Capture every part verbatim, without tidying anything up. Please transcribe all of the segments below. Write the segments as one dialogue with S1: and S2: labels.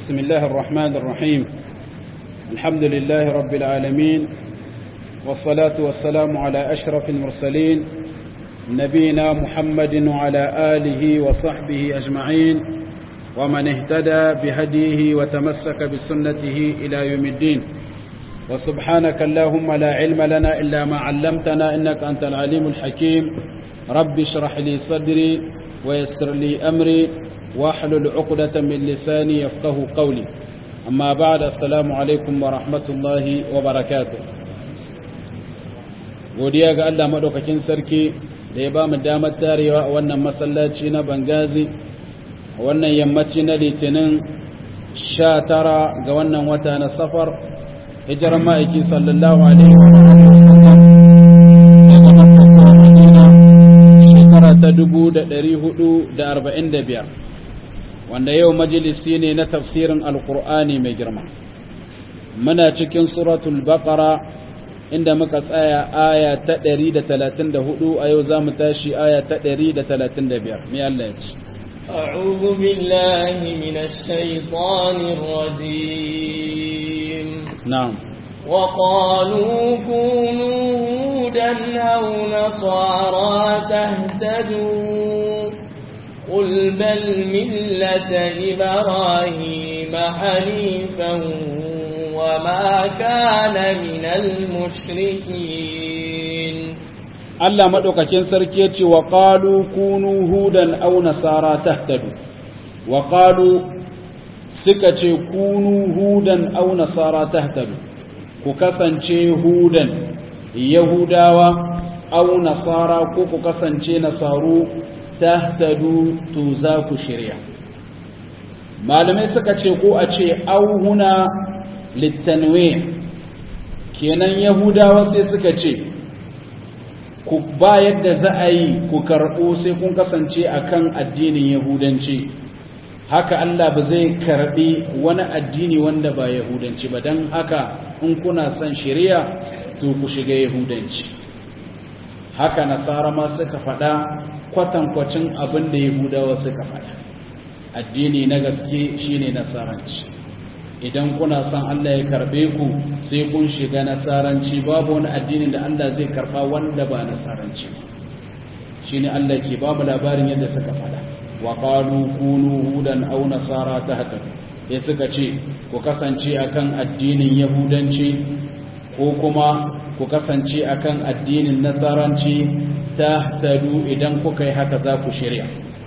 S1: بسم الله الرحمن الرحيم. الحمد لله رب العالمين، والصلاة والسلام على أشرف المرسلين نبينا محمد وعلى آله وصحبه أجمعين ومن اهتدى بهديه وتمسك بسنته إلى يوم الدين. وسبحانك اللهم لا علم لنا إلا ما علمتنا إنك أنت العليم الحكيم. رب اشرح لي صدري ويسر لي أمري واحلل عقدة من لساني يفقه قولي. أما بعد، السلام عليكم ورحمة الله وبركاته. godiya ga Allah madaukakin sarki da ya ba mu damar tarewa a wannan masallaci na Bangazi a wannan yammaci na Litinin sha tara ga wannan wata na Safar, hijirar ma'aiki sallallahu alaihi wa sallam daga Makka zuwa Madina shekara ta dubu da ɗari hudu da arba'in da biyar, wanda yau majalisi ne na tafsirin Alƙur'ani mai girma. Muna cikin suratul Baqara inda muka tsaya aya ta ɗari da talatin da hudu, a yau za mu tashi aya ta ɗari da talatin da biyar. Mai Allah ya ce,
S2: أعوذ بالله من الشيطان الرجيم.
S1: نعم.
S2: وقالوا كونوا هودا أو نصارى تهتدوا قل بل ملة إبراهيم حنيفا وما كان من المشركين.
S1: Allah madaukakin sarki yace wa qalu kunu hudan aw nasara tahtadu. Wa qalu suka ce kunu hudan aw nasara tahtadu, ku kasance hudan yahudawa aw nasara ko ku kasance nasaru tahtadu to za ku shirya. Malamai suka ce ko a ce aw huna litanwi, kenan yahudawa sai suka ce ku ba yadda za a yi ku karɓo sai kun kasance akan addinin yahudanci, haka Allah ba zai karɓi wani addini wanda ba yahudanci ba, don haka in kuna son shari'a to ku shiga yahudanci. Haka nasara ma suka faɗa kwatankwacin abin da yahudawa suka faɗa. Addini na gaske shine nasaranci. Idan kuna son Allah ya karbe ku sai kun shiga nasaranci, babu wani addinin da Allah zai karba wanda ba nasaranci. Shine Allah ke ba mu labarin yadda suka fada, wa qalu kunu hudan aw nasara tahtadu, sai suka ce ku kasance akan addinin yahudanci ko kuma ku kasance akan addinin nasaranci tahtadu, idan kuka yi haka za ku shirya.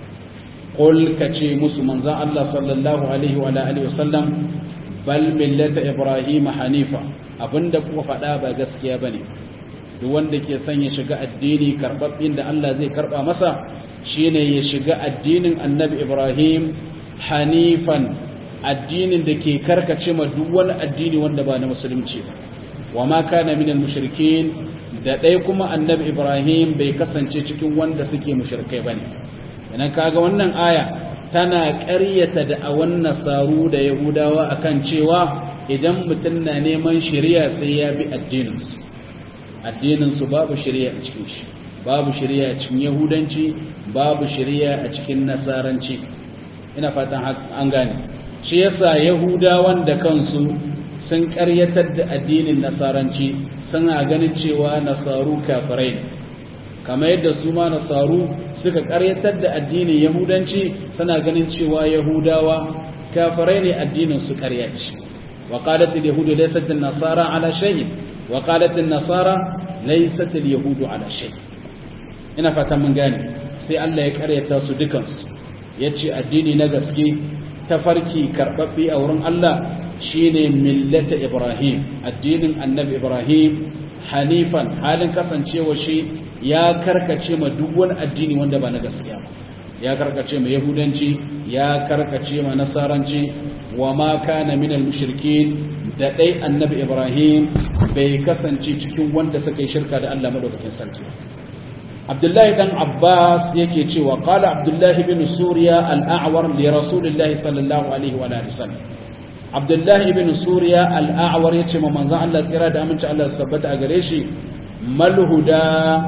S1: Qul kace musu manzon Allah sallallahu alaihi wa alihi wasallam, bal millata ibrahim hanifa, abinda kuka faɗa ba gaskiya bane. Duk wanda ke son ya shiga addini karbabbin da Allah zai karba masa shine ya shiga addinin annabi Ibrahim hanifan, addinin da ke karkace ma duk wani addini wanda ba na musulunci ba. Wa ma kana minal mushrikin, da dai kuma annabi Ibrahim bai kasance cikin wanda suke mushrikai bane. Idan kaga wannan aya tana ƙaryata da'awan nasaru da yahudawa akan cewa idan mutum na neman shari'a sai ya bi addininsu. Addininsu babu shari'a a cikin shi, babu shari'a a cikin yahudanci, babu shari'a a cikin nasaranci. Ina fatan an gane. Shi yasa yahudawan da kansu sun ƙaryatar da addinin nasaranci, suna ganin cewa nasaru kafirai ne. Kamar yadda su ma nasaru suka karyatar da addinin yahudanci, suna ganin cewa yahudawa kafirai ne, addinin su karya ce. wa qalat al yahudu laysat an nasara ala shay wa qalat an nasara laysat al yahudu ala shay. Ina fatan mun gane. Sai Allah ya karyata su dukansu, yace addini na gaske tafarki karbabbe a wurin Allah shine millata Ibrahim, addinin annabi Ibrahim hanifan, halin kasancewa shi ya karkace ma duk wani addini wanda ba na gaskiya ba. Ya karkace ma yahudanci, ya karkace ma nasaranci. Wa ma kana minal mushrikin, da dai annabi Ibrahim bai kasance cikin wanda suka yi shirka da Allah madaukakin sarki. Abdullahi dan Abbas yake cewa qala Abdullahi bin Suriya al-A'war li Rasulillahi sallallahu alaihi wa alihi wasallam. Abdullahi bin Suriya al-A'war yace ma manzon Allah tsira da aminci Allah su tabbata a gare shi, mal huda,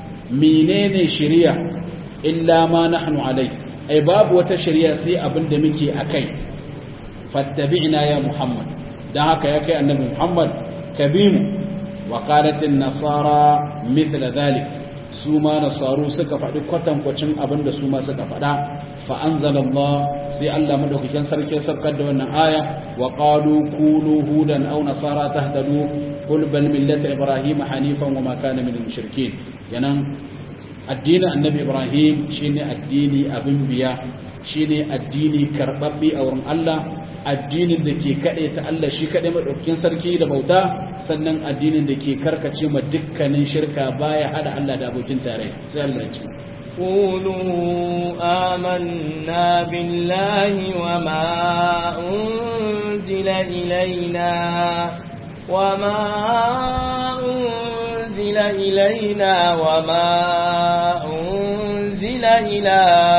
S1: menene shari'a illa ma nahnu alai, ai babu wata shari'a sai abin da muke akai. fattabi'na ya Muhammad dan haka ya kai annabi Muhammad kabimu wa qalat an-nasara mithla dhalik su ma nasaru suka faɗi kwatankwacin abinda su ma suka faɗa fa anzalallah sai Allah madaukakin sarki sarkar da wannan aya wa qalu kunu hudan aw nasara tahtadu qul bal millata ibrahim hanifan wa ma kana minal mushrikeen yanan addinin annabi ibrahim shine addini abin biya shine addini karbabbe a wurin Allah addinin da ke kade ta Allah shi kade madaukakin sarki da bauta sannan addinin da ke karkace ma dukkanin shirka baya hada Allah da abokin tare sai Allah ya ce
S2: قولوا آمنا بالله وما أنزل إلينا وما أنزل إلينا وما أنزل إلى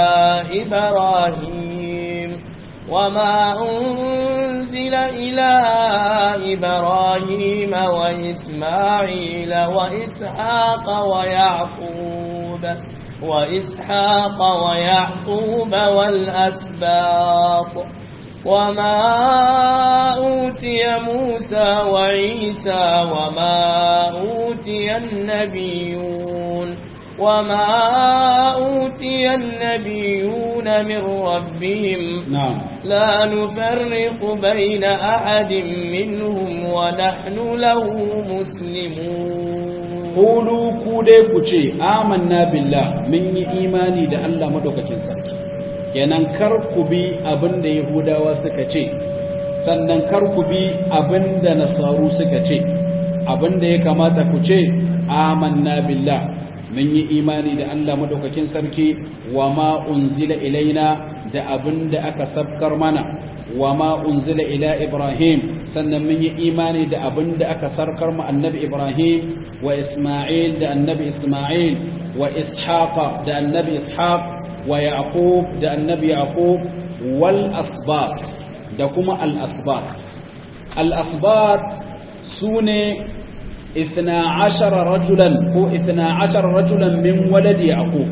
S2: إبراهيم وما أنزل إلى إبراهيم وإسماعيل وإسحاق ويعقوب وإسحاق ويعقوب والأسباط وما أوتي موسى وعيسى وما أوتي النبيون وما أوتي النبيون من ربهم
S1: نعم
S2: لا نفرق بين أحد منهم ونحن له مسلمون
S1: Kulu ku dai ku ce amanna billah mun yi imani da Allah madaukakin sarki kenan kar ku bi abinda yahudawa suka ce sannan kar ku bi abinda nasaru suka ce abinda ya kamata ku ce amanna billah mun yi imani da Allah madaukakin sarki wa ma unzila ilaina da abinda aka sabkar mana wa ma unzila ila ibrahim sannan mun yi imani da abinda aka sarkar mu annabi ibrahim wa isma'il da annabi isma'il wa ishaqa da annabi ishaq wa yaqub da annabi yaqub wal asbat da kuma al asbat al asbat sune اثنا عشر رجلا هو اثنا عشر رجلا من ولد يعقوب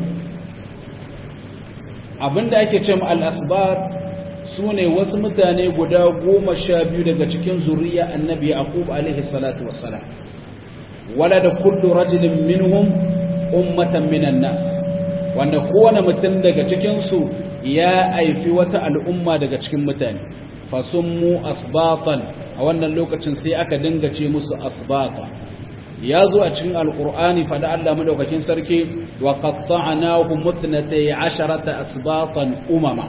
S1: abinda ake cewa al-asbat sune wasu mutane guda goma sha biyu daga cikin zuriya annabi yaqub alaihi salatu wassalam walada kullu rajulin minhum ummatan minan nas wanda kowane mutum daga cikin su ya aifi wata al'umma daga cikin mutane fasummu asbatan a wannan lokacin sai aka dinga ce musu asbata ya zo a cikin alkur'ani fada Allah madaukakin sarki wa qatta'nahu muthnatay asharata asbatan umama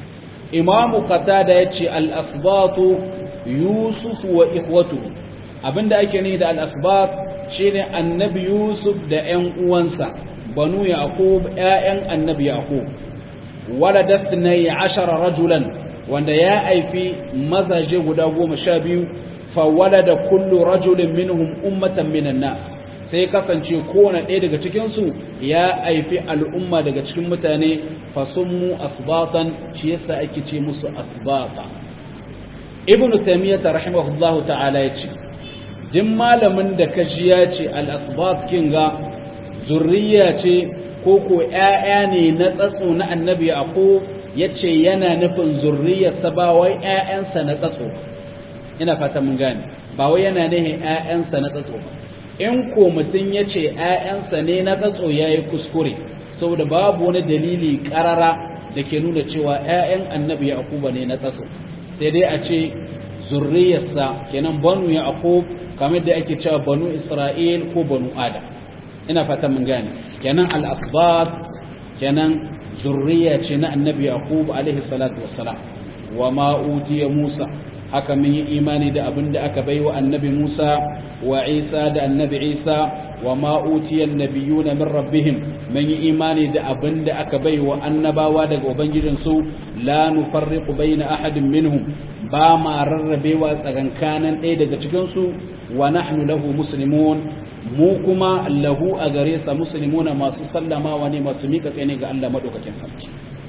S1: imamu qatada yace al-asbatu yusuf wa ikhwatu abinda ake ni da al-asbat shine annabi yusuf da ƴan uwansa banu yaqub ƴaƴan annabi yaqub waladathnay ashara rajulan wanda ya aifi mazaje guda goma sha biyu fawalada kullu rajulin minhum ummatan minan nas sai kasance kowane ɗaya daga cikin su ya aifi al'umma daga cikin mutane fasummu asbatan shi yasa ake ce musu asbata ibnu taymiyyah rahimahullahu ta'ala yace din malamin da kaji ya ce al-asbat kinga zurriya ce ko ko ƴaƴa ne na tsatso na annabi yaqub yace yana nufin zurriyarsa ba wai ƴaƴansa na tsatso ina fata mun gane ba wai yana nihin ƴaƴansa na tsatso ba in ko mutun yace ƴaƴansa ne na tsatso yayi kuskure saboda babu wani dalili karara dake nuna cewa ƴaƴan annabi yaquba ne na tsatso sai dai a ce zurriyarsa kenan banu yaqub kamar da ake cewa banu isra'il ko banu adam ina fata mun gane kenan al-asbat kenan zurriya ce na annabi yaqub alaihi salatu wassalam wa ma utiya musa haka mun yi imani da abinda aka baiwa annabi musa wa isa da annabi isa wa ma utiya annabiyuna min rabbihim mun yi imani da abinda aka baiwa annabawa daga ubangijinsu la nufarriqu baina ahadin minhum ba ma rarrabewa tsakankanin ɗaya daga cikin su wa nahnu lahu muslimun mu kuma lahu a gare sa muslimuna masu sallamawa ne masu mika kai ne ga Allah madaukakin sarki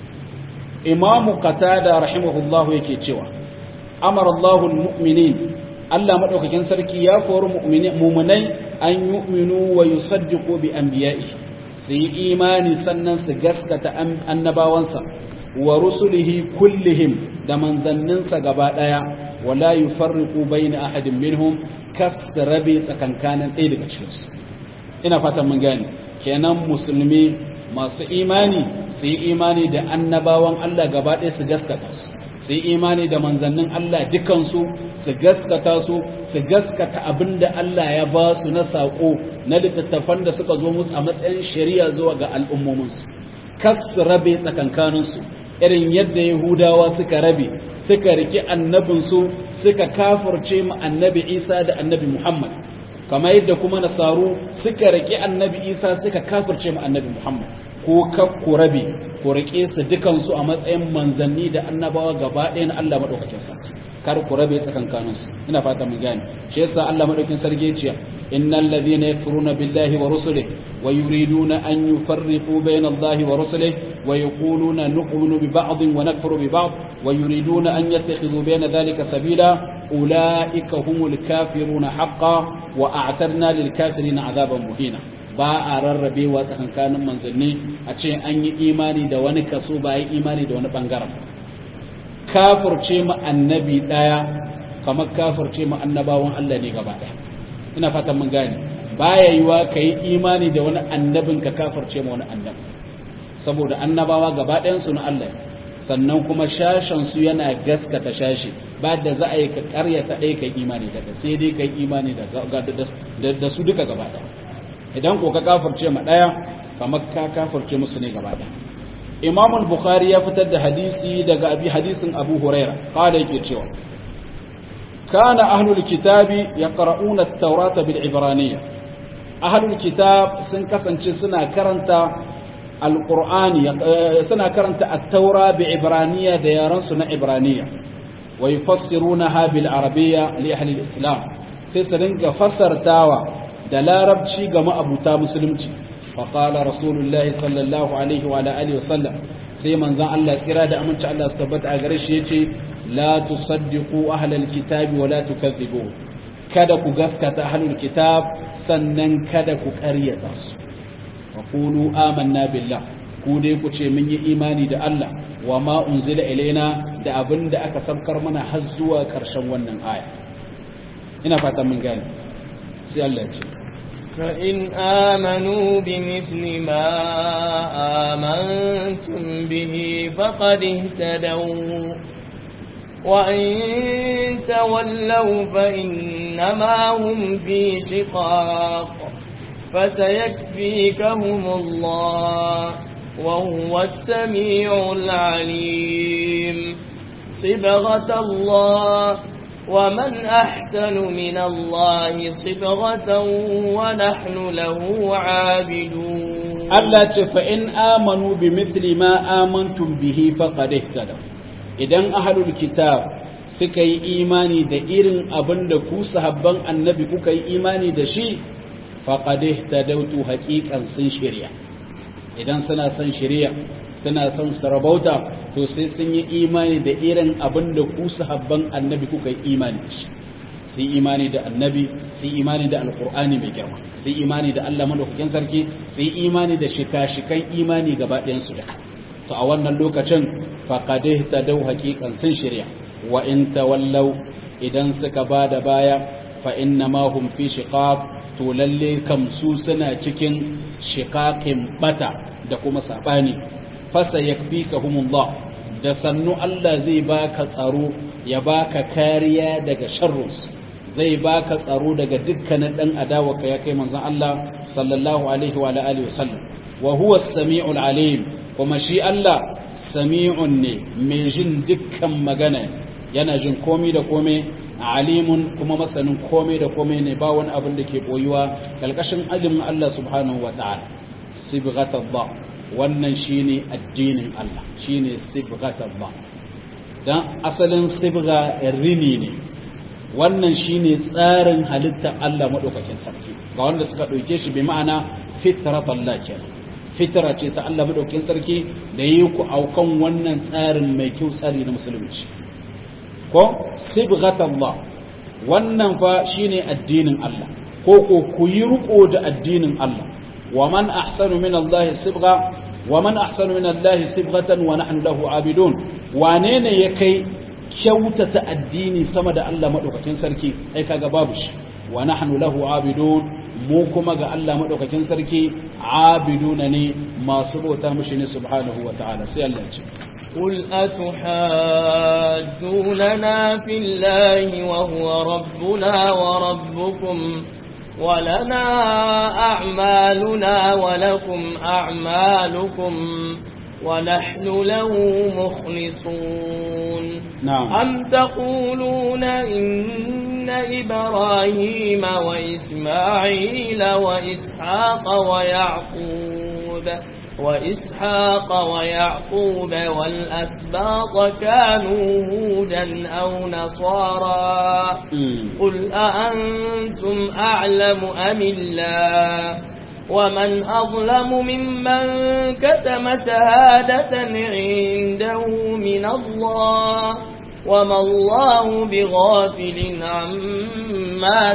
S1: imamu qatada rahimahullahu yake cewa amara Allahu almu'minin Allah madaukakin sarki ya kori mu'minai an yu'minu wa yusaddiqu bi anbiya'i su yi imani sannan su gaskata annabawansa wa rusulihi kullihim da manzanninsa gaba daya wala yufarriqu bayna ahadin minhum kasrabi tsakankanin ɗaya daga cikin su ina fatan mun gane kenan musulmi masu imani su yi imani da annabawan Allah gaba daya su gaskata su su yi imani da manzannin Allah dukansu su gaskata su su gaskata abinda Allah ya ba su na sako na littattafan da suka zo musu a matsayin shari'a zuwa ga al'ummominsu kas rabe tsakankaninsu irin yadda yahudawa suka rabe suka riki annabinsu suka kafirce mu annabi isa da annabi muhammad kama yadda kuma nasaru suka riki annabi isa suka kafirce mu annabi muhammad ko kakku rabe ko rike su dukansu a matsayin manzanni da annabawa gaba ɗaya na Allah madaukakin sarki kar ku rabe tsakankanin su ina fata mun gane shi yasa Allah madaukakin sarki ya ce innal ladhina yakfuruna billahi wa rusulihi wa yuriduna an yufarriqu bayna Allahi wa rusulihi wa yaquluna nu'minu bi ba'd wa nakfuru bi ba'd wa yuriduna an yattakhidhu bayna dhalika sabila ulaika humul kafiruna haqqan wa a'tadna lil kafirina 'adaban muhina ba a rarrabewa tsakankanin manzanni a ce an yi imani da wani kaso ba yi imani da wani bangaren kafirce mu annabi daya kamar kafirce mu annabawan Allah ne gaba daya ina fatan mun gane baya yiwa kai imani da wani annabin ka kafirce mu wani annabi saboda annabawa gaba ɗayan su na Allah sannan kuma shashan su yana gaskata shashi ba da za a yi ka karyata ɗaya kai imani da sai dai kai imani da da su duka gaba daya idan ko ka kafirce ma daya kamar ka kafirce musu ne gaba daya Imam al-Bukhari ya fitar da hadisi daga abi hadisin Abu Huraira kada yake cewa kana ahlul kitabi yaqra'una at-taurata bil ibraniyya ahlul kitab sun kasance suna karanta al-Qur'ani suna karanta at-taura bi ibraniyya da yaran su na ibraniyya wa yufassirunaha bil arabiyya li ahli al-islam sai su dinga fassartawa da larabci ga ma'abuta musulunci faƙala rasulullahi sallallahu alaihi wa alihi wasallam sai manzan Allah tsira da aminci Allah su tabbata a gare shi yace la tusaddiqu ahlal kitabi wa la tukazzibu kada ku gaskata ahlul kitab sannan kada ku ƙaryata su wa qulu amanna billah ku dai ku ce mun yi imani da Allah wa ma unzila ilaina da abinda aka sabkar mana har zuwa ƙarshen wannan aya ina fatan mun gane sai Allah ya ce
S2: فإن آمنوا بمثل ما آمنتم به فقد اهتدوا وإن تولوا فإنما هم في شقاق فسيكفيكهم الله وهو السميع العليم صبغة الله ومن أحسن من الله صبغة ونحن له عابدون
S1: Allah ce fa in amanu bi mithli ma amantum bihi faqad ihtada idan ahlul kitab suka yi imani da irin abinda ku sahabban annabi kuka yi imani da shi faqad ihtadautu haqiqan sun shari'a idan suna son shari'a suna son sarabauta to sai sun yi imani da irin abinda ku sahabban annabi kuka yi imani da shi sai imani da annabi sai imani da alqur'ani mai girma sai imani da Allah madaukakin sarki sai imani da shika-shikan imani gaba ɗayan su duka to a wannan lokacin faqad ihtadaw haqiqan sun shari'a wa in tawallaw idan suka bada baya fa inna ma hum fi shiqaq to lalle kam su suna cikin shiqaqin bata da kuma sabani fasa yakfikahumullah da sannu Allah zai baka tsaro ya baka kariya daga sharrus zai baka tsaro daga dukkanin dan adawa ka ya kai manzon Allah sallallahu alaihi wa alihi wasallam wa huwa as-sami'ul alim kuma shi Allah sami'un ne mai jin dukkan magana yana jin komai da komai alimun kuma masanin komai da komai ne ba wani abin da ke boyuwa kalkashin ilimin Allah subhanahu wa ta'ala sibghatullah wannan shine addinin Allah shine sibghatullah dan asalin sibga rini ne wannan shine tsarin halitta Allah madaukakin sarki ga wanda suka dauke shi bi ma'ana fitratullah kenan fitra ce ta Allah madaukakin sarki da yi ku aukan wannan tsarin mai kyau tsari na musulunci ko sibghatullah wannan fa shine addinin Allah ko ko ku yi riko da addinin Allah wa man ahsanu min Allah sibgha wa man ahsanu min Allah sibghatan wa nahnu lahu abidun wane ne ya kai kyautata addini sama da Allah madaukakin sarki ai kaga babu shi wa nahnu lahu abidun mu kuma ga Allah madaukakin sarki abiduna ne masu bauta mishi ne subhanahu wa ta'ala sai Allah ya ce
S2: قل أتحاجوننا في الله وهو ربنا وربكم ولنا أعمالنا ولكم أعمالكم ونحن له مخلصون
S1: نعم.
S2: أم تقولون إن إبراهيم وإسماعيل وإسحاق ويعقوب وإسحاق ويعقوب والأسباط كانوا هودا أو نصارى قل أأنتم أعلم أم الله ومن أظلم ممن كتم شهادة عنده من الله وما الله بغافل عما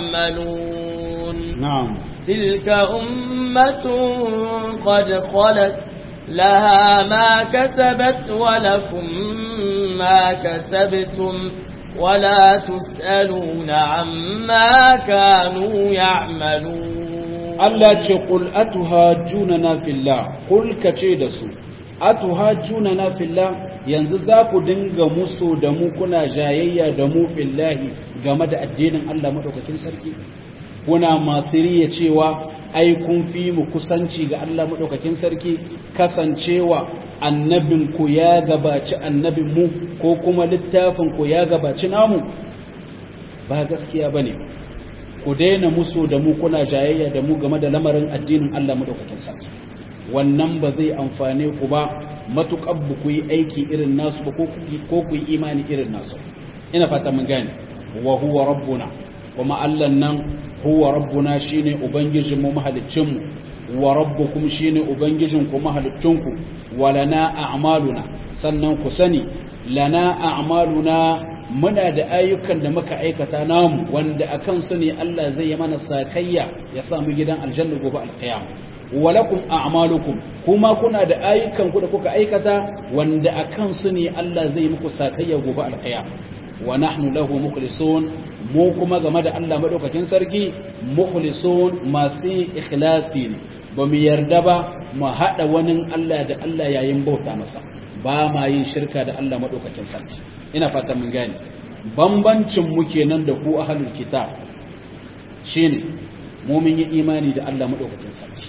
S2: تعملون
S1: نعم.
S2: تلك أمة قد خلت لها ما كسبت ولكم ما كسبتم ولا تسألون عما كانوا يعملون
S1: Allah ce qul atuhajjunana fillah qul kace da su atuhajjunana fillah yanzu za ku dinga musu da mu kuna jayayya da mu fillahi game da addinin Allah madaukakin sarki kuna masu riya cewa ai kun fi mu kusanci ga Allah madaukakin sarki kasancewa annabin ku ya gabaci annabin mu ko kuma littafin ku ya gabaci namu ba gaskiya bane ku daina musu da mu kuna jayayya da mu game da lamarin addinin Allah madaukakin sarki wannan ba zai amfane ku ba matuƙar ba ku yi aiki irin nasu ba ko ku yi imani irin nasu ina fata mun gane wa huwa rabbuna kuma Allah nan huwa rabbuna shine ubangijin mu mahaliccin mu wa rabbukum shine ubangijin ku mahaliccin ku walana a'maluna sannan ku sani lana a'maluna muna da ayyukan da muka aikata namu wanda akan su ne Allah zai yi mana sakayya ya samu gidan aljanna gobe alqiyama walakum a'malukum kuma kuna da ayyukan ku da kuka aikata wanda akan su ne Allah zai muku sakayya gobe alqiyama wa nahnu lahu mukhlisun mu kuma game da Allah madaukakin sarki mukhlisun masu ikhlasi ne ba mu yarda ba mu hada wani Allah da Allah yayin bauta masa ba ma yin shirka da Allah madaukakin sarki ina fatan mun gane bambancin mu kenan da ku ahlul kitab shine mu mun yi imani da Allah madaukakin sarki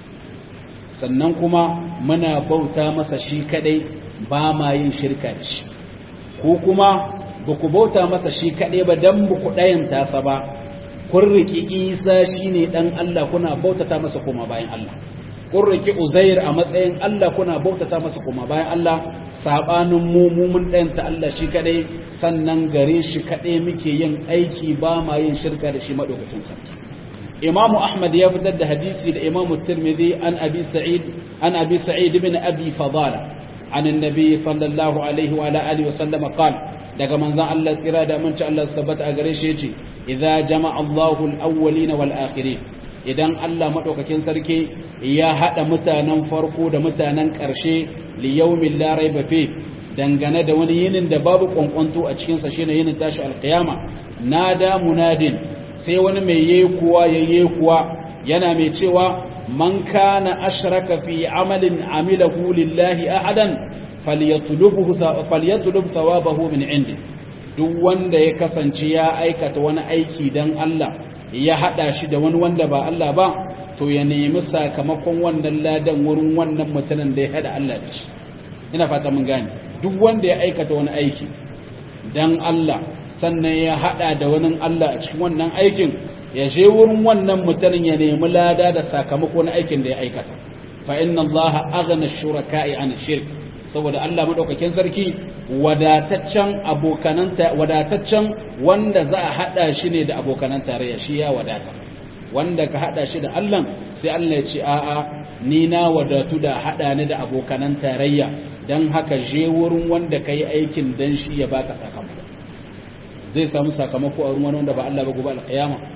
S1: sannan kuma muna bauta masa shi kadai ba ma yin shirka da shi ko kuma ba ku bauta masa shi kadai ba dan ba ku dayanta sa ba kun riki Isa shine dan Allah kuna bautata masa kuma bayan Allah kun riki Uzair a matsayin Allah kuna bautata masa kuma bayan Allah sabanin mu mu mun dayanta Allah shi kadai sannan gare shi kadai muke yin aiki ba ma yin shirka da shi madaukakin sarki Imam Ahmad ya fitar da hadisi da Imam Tirmidhi an Abi Sa'id an Abi Sa'id ibn Abi Fadala an annabi sallallahu alaihi wa ala alihi wa sallam qala daga manzon Allah tsira da aminci Allah su tabbata a gare shi yace idza jama'a Allahu al-awwalina wal akhirin idan Allah madaukakin sarki ya hada mutanen farko da mutanen karshe li yawmin la rayba fi dangane da wani yinin da babu kwankwanto a cikin sa shine yinin tashi alqiyama nada munadin sai wani mai yekuwa yayyekuwa yana mai cewa man kana ashraka fi amalin amilahu lillahi ahadan falyatlubhu falyatlub thawabahu min indi duk wanda ya kasance ya aikata wani aiki dan Allah ya hada shi da wani wanda ba Allah ba to ya nemi sakamakon wannan ladan wurin wannan mutanen da ya hada Allah da shi ina fata mun gane duk wanda ya aikata wani aiki dan Allah sannan ya hada da wani Allah a cikin wannan aikin ya je wurin wannan mutanen ya nemi lada da sakamako na aikin da ya aikata fa inna Allah aghna ash-shuraka'i 'an shirk saboda Allah madaukakin sarki wadataccen abokananta wadataccen wanda za a hada shi ne da abokanan tarayya shi ya wadata wanda ka hada shi da Allah sai Allah ya ce a'a ni na wadatu da hada ni da abokanan tarayya dan haka je wurin wanda kai aikin dan shi ya baka sakamako zai samu sakamako a wurin wanda ba Allah ba gobe alqiyama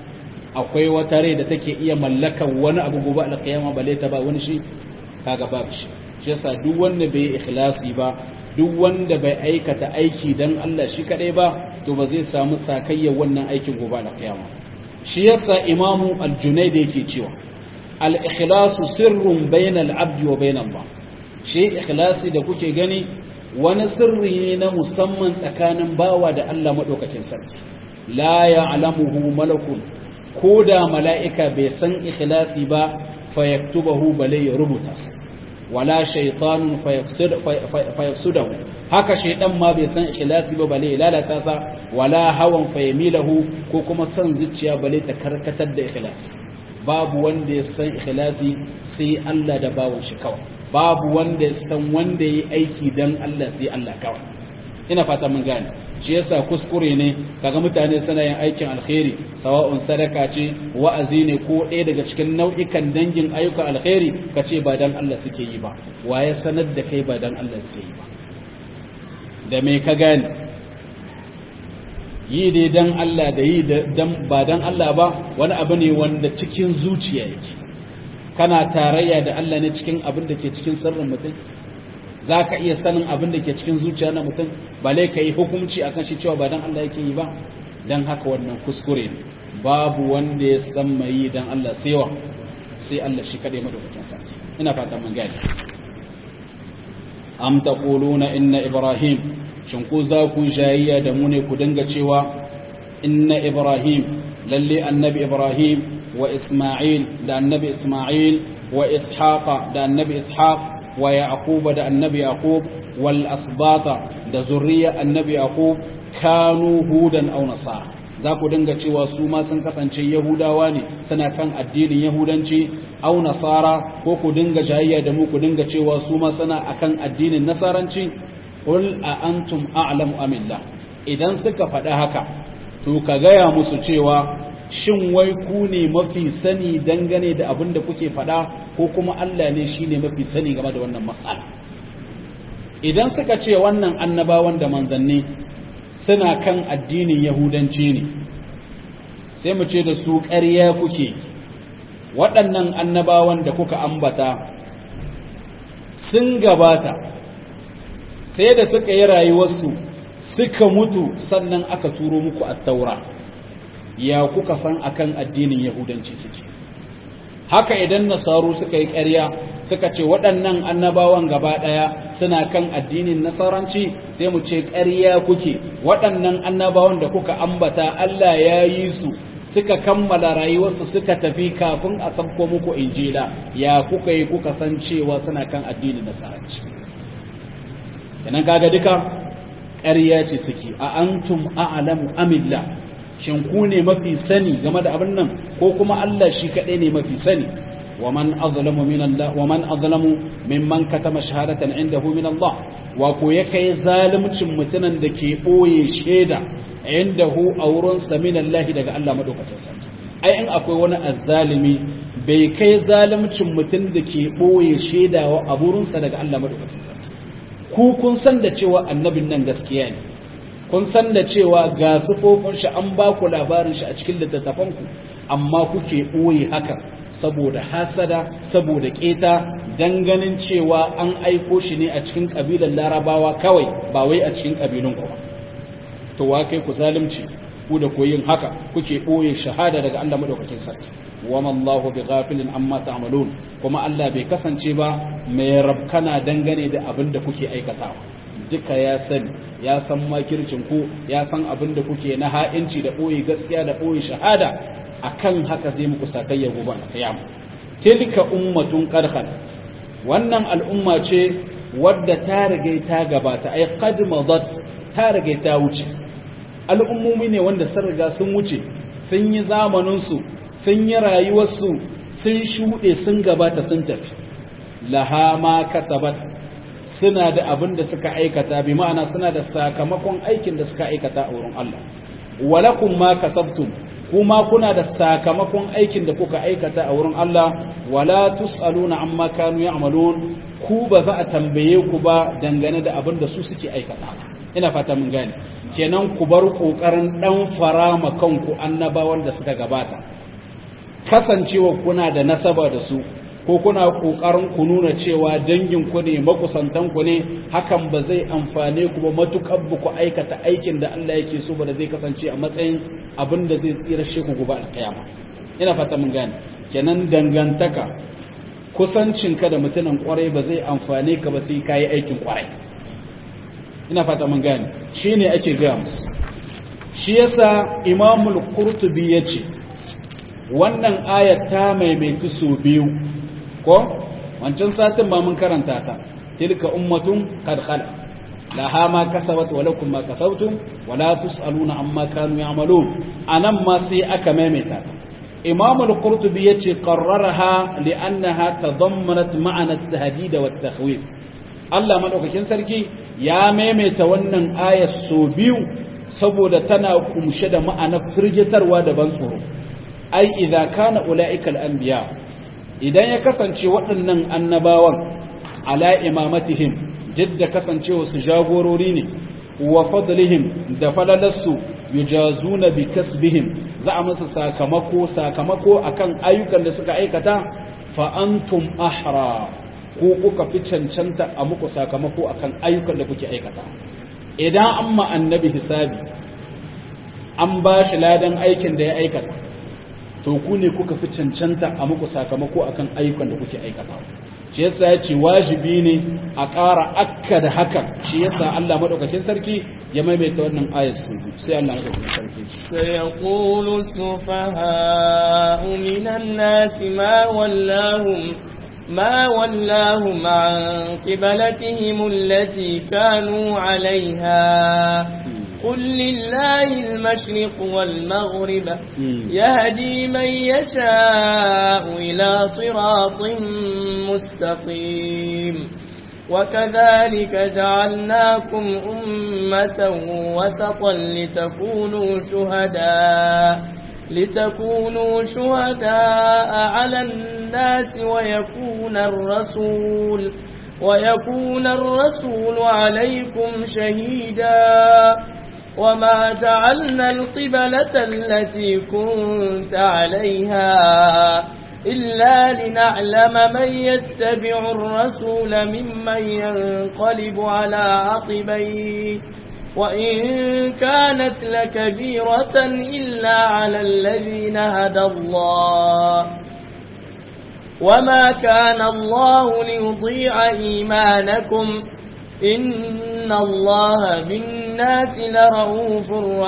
S1: akwai wata rai da take iya mallakan wani abu gobe alƙiyama bale ta ba wani shi kaga babu shi shi yasa duk wanda bai ikhlasi ba duk wanda bai aikata aiki dan Allah shi kadai ba to ba zai samu sakayyar wannan aikin gobe alƙiyama shi yasa imamu al-Junayd yake cewa al-ikhlasu sirrun bainal abdi wa bainal Allah shi ikhlasi da kuke gani wani sirri ne na musamman tsakanin bawa da Allah madaukakin sarki la ya'lamuhu malakun ko da mala'ika bai san ikhlasi ba fayaktubahu bale ya rubuta sa wala shaytanun fayafsudahu haka shaydan ma bai san ikhlasi ba bale ya lalata sa wala hawan fayamilahu ko kuma san zuciya bale ta karkatar da ikhlasi babu wanda ya san ikhlasi sai Allah da bawon shi kawai babu wanda ya san wanda yi aiki dan Allah sai Allah kawai ina fata mun gane shi yasa kuskure ne kaga mutane suna yin aikin alkhairi sawa'un sadaka ce wa'azi ne ko ɗaya daga cikin nau'ikan dangin ayyukan alkhairi kace ba dan Allah suke yi ba waye sanar da kai ba dan Allah suke yi ba da me ka gane yi dai dan Allah da yi dan ba dan Allah ba wani abu ne wanda cikin zuciya yake kana tarayya da Allah ne cikin abin da ke cikin sirrin mutum za ka iya sanin abin da ke cikin zuciya na mutum ba lai ka yi hukunci a kan shi cewa ba don Allah yake yi ba don haka wannan kuskure ne babu wanda ya san mai yi don Allah sewa sai Allah shi kaɗai madaukakin sa ina fata mun gani am taquluna inna ibrahim shin ku za ku jayayya da mu ne ku dinga cewa inna ibrahim lalle annabi ibrahim wa isma'il da annabi isma'il wa ishaqa da annabi ishaq wa yaquba da annabi yaqub wal asbata da zurriya annabi yaqub kanu hudan aw nasara za ku dinga cewa su ma sun kasance yahudawa ne suna kan addinin yahudanci aw nasara ko ku dinga jayayya da mu ku dinga cewa su ma suna akan addinin nasaranci qul a antum a'lamu amillah idan suka faɗa haka to ka gaya musu cewa shin wai ku ne mafi sani dangane da abin da kuke faɗa ko kuma Allah ne shi ne mafi sani game da wannan matsala idan suka ce wannan annabawan da manzanni suna kan addinin yahudanci ne sai mu ce da su ƙarya kuke waɗannan annabawan da kuka ambata sun gabata sai da suka yi rayuwarsu suka mutu sannan aka turo muku at-taura ya kuka san akan addinin yahudanci suke haka idan nasaru suka yi ƙarya suka ce waɗannan annabawan gaba ɗaya suna kan addinin nasaranci sai mu ce ƙarya kuke waɗannan annabawan da kuka ambata Allah ya yi su suka kammala rayuwarsu suka tafi kafin a sabko muku injila ya kuka yi kuka san cewa suna kan addinin nasaranci kenan kaga duka ƙarya ce suke a antum a'lamu amillah shin ku ne mafi sani game da abin nan ko kuma Allah shi kaɗai ne mafi sani wa man azlamu min Allah wa man azlamu mimman katama shahadatan indahu min Allah wa ko ya kai zalimcin mutunan da ke boye sheda indahu awrun sa min Allah daga Allah madaukakin sarki ai in akwai wani azzalimi bai kai zalimcin mutun da ke boye sheda wa aburun sa daga Allah madaukakin sarki ku kun san da cewa annabin nan gaskiya ne kun san da cewa ga sufofin shi an ba ku labarin shi a cikin littattafanku amma kuke ɓoye haka saboda hasada saboda keta dan ganin cewa an aiko shi ne a cikin kabilan larabawa kawai ba wai a cikin kabilun ku ba to wa kai ku zalunci ku da koyin haka kuke ɓoye shahada daga Allah madaukakin sarki wama Allahu bighafilin amma ta'malun kuma Allah bai kasance ba mai rabkana dangane da abin da kuke aikatawa duka ya sani ya san makircin ku ya san abin da kuke na ha'inci da ɓoye gaskiya da ɓoye shahada akan haka zai muku sakayya gobe a kiyama tilka ummatun qad khalat wannan al'umma ce wadda ta rage ta gabata ai qad madat ta rage ta wuce al'ummomi ne wanda sun riga sun wuce sun yi zamanin su sun yi rayuwar su sun shuɗe sun gabata sun tafi laha ma kasabat suna da abin da suka aikata bi ma'ana suna da sakamakon aikin da suka aikata a wurin Allah walakum ma kasabtum kuma kuna da sakamakon aikin da kuka aikata a wurin Allah wala tusaluna amma kanu ya'malun ku ba za a tambaye ku ba dangane da abin da su suke aikata ina fata mun gane kenan ku bar kokarin dan farama kanku annabawan da suka gabata kasancewa kuna da nasaba da su ko kuna kokarin ku nuna cewa dangin ku ne makusantan ku ne hakan ba zai amfane ku ba matukar ku aikata aikin da Allah yake so ba da zai kasance a matsayin abin da zai tsira shi ku gobe alkiyama ina fata mun gane kenan dangantaka kusancinka da mutumin kwarai ba zai amfane ka ba sai kai aikin kwarai ina fata mun gane shine ake gaya musu shi yasa Imamul Qurtubi yace wannan ayat ta maimaitu su biyu ko wancan satin ba mun karanta ta tilka ummatun qad khala laha ma kasabat wa lakum ma kasabtum wa la tusaluna amma kanu ya'malun anan ma sai aka maimaita ta Imam al-Qurtubi yace qarraraha li'annaha tadammanat ma'ana at-tahdid wa at-takhwif Allah madaukakin sarki ya maimaita wannan ayat so biyu saboda tana kumshe da ma'anar firgitarwa da ban tsoro ai idza kana ulaika al-anbiya idan ya kasance waɗannan annabawan ala imamatihim jidda kasancewa su jagorori ne wa fadlihim da falalarsu yujazuna bi kasbihim za a musu sakamako sakamako akan ayyukan da suka aikata fa antum ahra ko kuka fi cancanta a muku sakamako akan ayyukan da kuke aikata idan amma annabi hisabi an ba shi ladan aikin da ya aikata to ku ne kuka fi cancanta a muku sakamako akan ayyukan da kuke aikata shi yasa ya ce wajibi ne a ƙara akka da haka shi yasa Allah madaukakin sarki ya maimaita wannan ayat su sai Allah madaukakin sarki
S2: sai yaqulu sufaha'u minan nasi ma wallahum ما ولاهم عن قبلتهم التي كانوا عليها قل لله المشرق والمغرب يهدي من يشاء إلى صراط مستقيم وكذلك جعلناكم أمة وسطا لتكونوا شهداء لتكونوا شهداء على الناس ويكون الرسول ويكون الرسول عليكم شهيدا وما جعلنا القبلة التي كنت عليها إلا لنعلم من يتبع الرسول ممن ينقلب على عقبيه وإن كانت لكبيرة إلا على الذين هدى الله وما كان الله ليضيع إيمانكم إن الله بالناس لرؤوف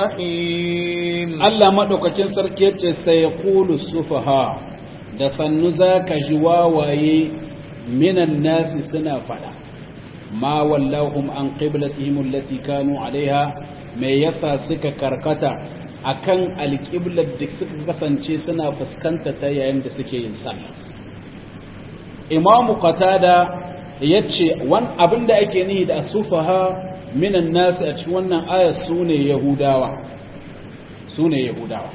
S2: رحيم
S1: الله مدوكاكين سركيت سيقول السفهاء da sannu zaka ji wawaye minan nasi suna fada ma wallahum an qiblatihim allati kanu alaiha me yasa suka karkata akan alqiblat da suka kasance suna fuskanta ta yayin da suke yin sallah imamu qatada yace wan abinda ake nihi da sufaha minan nas a cikin wannan aya sune yahudawa sune yahudawa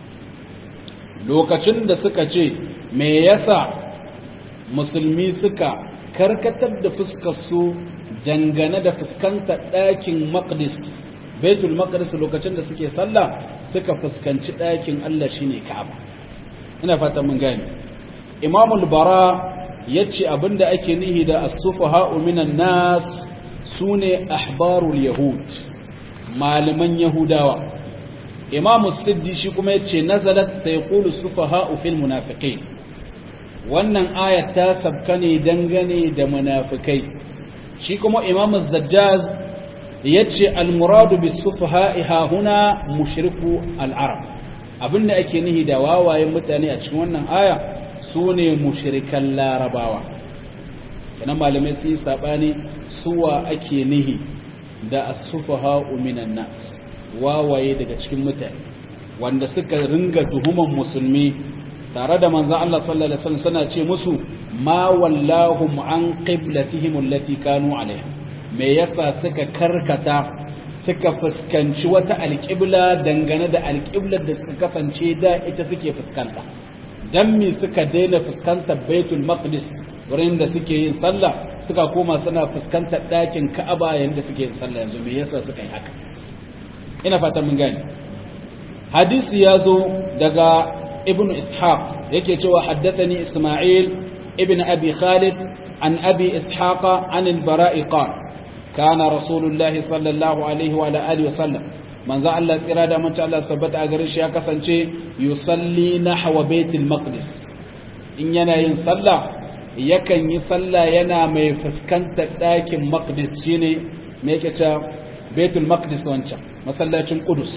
S1: lokacin da suka ce me yasa musulmi suka karkatar da fuskar su dangane da fuskantar ɗakin maqdis baitul maqdis lokacin da suke sallah suka fuskanci ɗakin Allah shine Ka'aba ina fata mun gane Imam al-Bara yace abinda ake nihi da as-sufaha'u minan nas sune ahbarul yahud malaman yahudawa Imam as-Siddi shi kuma yace nazalat sayqulu as-sufaha'u fil munafiqin wannan ayat ta sabka ne dangane da munafikai shi kuma Imam az-Zajjaj yace al-muradu bis-sufaha'i ha huna mushriku al-arab abinda ake nihi da wawayen mutane a cikin wannan aya sune mushrikan larabawa kana malamai su yi sabani suwa ake nihi da as-sufaha'u minan nas wawaye daga cikin mutane wanda suka ringa tuhuman musulmi tare da manzon Allah sallallahu alaihi wasallam suna ce musu ma wallahum an qiblatihim allati kanu alaiha me yasa suka karkata suka fuskanci wata alqibla dangane da alqiblar da suka kasance da ita suke fuskanta dan me suka daina fuskantar baitul maqdis wurin da suke yin sallah suka koma suna fuskantar dakin ka'aba yayin da suke yin sallah yanzu me yasa suka yi haka ina fata mun gane hadisi yazo daga ibnu ishaq yake cewa haddathani Isma'il ibn Abi Khalid an Abi Ishaqa an al-Bara'i qala kana Rasulullahi sallallahu alaihi wa alihi wa sallam manzo Allah tsira da mace Allah sabbata a garin shi ya kasance yusalli nahwa Baitul Maqdis in yana yin sallah yakan yi sallah yana mai fuskantar ɗakin Maqdis shine me yake cewa Baitul Maqdis wancan masallacin Qudus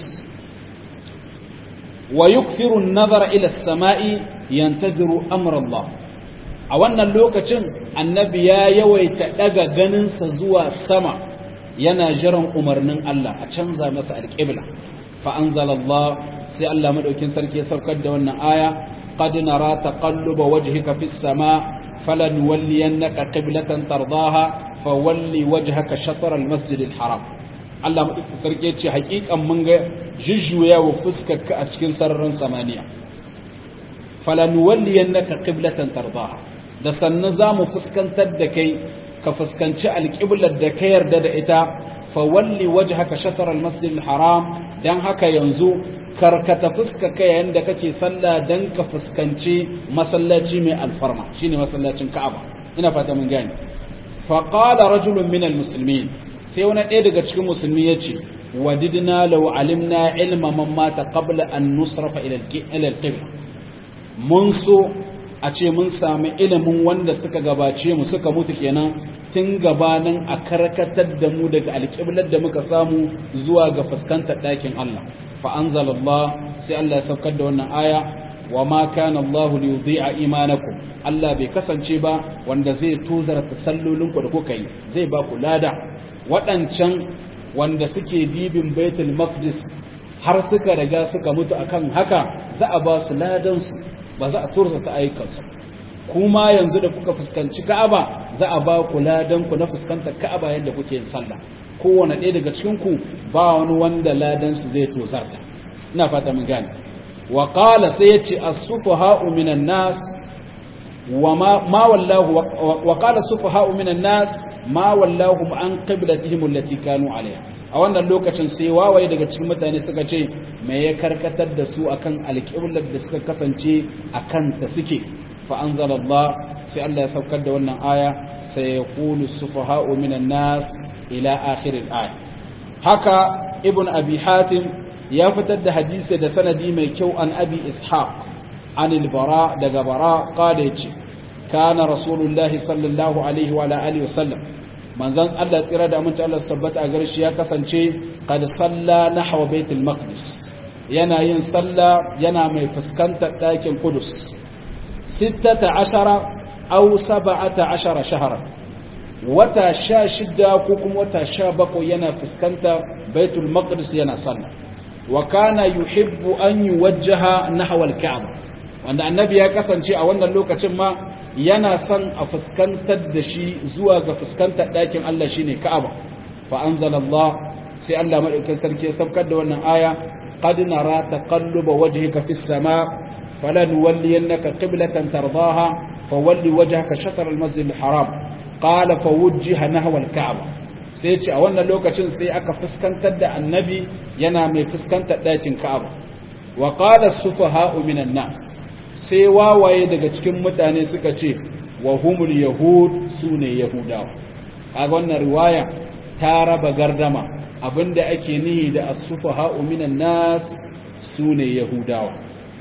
S1: wa yukthiru an-nazara ila as-sama'i yantadiru amra Allah a wannan lokacin annabi ya yawaita daga ganinsa zuwa sama yana jiran umarnin Allah a canza masa alƙibla fa anzalallah sai Allah madaukin sarki ya saukar da wannan aya qad nara taqalluba wajhika fis sama falanwalliyannaka qiblatan tardaha fawalli wajhaka shatr al masjid al haram Allah madaukin sarki ya ce haƙiƙan mun ga jujjuyawa fuskarka a cikin sararin samaniya falanwalliyannaka qiblatan tardaha da sannan zamu fuskantar da kai ka fuskanci alƙiblar da ka yarda da ita fa walli wajhaka shatr al-masjid al-haram dan haka yanzu karkata fuskaka yayin da kake sallah dan ka fuskanci masallaci mai alfarma shine masallacin Ka'aba ina fata mun gane fa qala rajulun min al-muslimin sai wani ɗaya daga cikin musulmi yace wadidna law alimna ilma man mata qabla an nusrafa ila al-qibla mun so a ce mun sami ilimin wanda suka gabace mu suka mutu kenan tun gabanin a karkatar da mu daga alƙiblar da muka samu zuwa ga fuskantar ɗakin Allah fa anzalallah sai Allah ya saukar da wannan aya wa ma kana Allah li yudhi'a imanakum Allah bai kasance ba wanda zai tozara tasallolinku da kuka yi zai ba ku lada waɗancan wanda suke dibin Baitul Maqdis har suka riga suka mutu akan haka za a ba su ladan su ba za a turza ta ayyukansu kuma yanzu da kuka fuskanci Ka'aba za a ba ku ladan ku na fuskantar Ka'aba yadda kuke yin sallah kowanne ɗaya daga cikin ku ba wani wanda ladan su zai tozarta ina fata mun gane wa qala sai yace as-sufaha'u minan nas wa ma ma wallahu wa qala as-sufaha'u minan nas ma wallahu an qiblatihim allati kanu alaiha a wannan lokacin sai wawaye daga cikin mutane suka ce me ya karkatar da su akan alƙiblar da suka kasance akan ta suke fa anzalallah sai Allah ya saukar da wannan aya sai yaqulu sufaha'u minan nas ila akhir al-aya haka ibn abi hatim ya fitar da hadisi da sanadi mai kyau an abi ishaq an al-bara daga bara qala yace kana rasulullahi sallallahu alaihi wa alihi wasallam manzon Allah tsira da amince Allah sabbata a garshi ya kasance qad salla nahwa baitul maqdis yana yin salla yana mai fuskantar ɗakin Qudus sittata ashara aw sab'ata ashara shahra wata sha shida ko kuma wata sha bakwai yana fuskantar baitul maqdis yana salla wa kana yuhibbu an yuwajjaha nahwa al-ka'ba wanda annabi ya kasance a wannan lokacin ma yana son a fuskantar da shi zuwa ga fuskantar ɗakin Allah shine Ka'aba fa anzalallah sai Allah madaukakin sarki ya saukar da wannan aya qad nara taqalluba wajhika fis sama falanuwalliyannaka qiblatan tardaha fawalli wajhaka shatr al-masjid al-haram qala fawajjaha nahwa al-ka'ba sai ce a wannan lokacin sai aka fuskantar da annabi yana mai fuskantar ɗakin Ka'aba wa qala as-sufaha'u minan nas sai wawaye daga cikin mutane suka ce wa humul yahud sune yahudawa kaga wannan riwaya ta raba gardama abinda ake nihi da as-sufaha'u minan nas sune yahudawa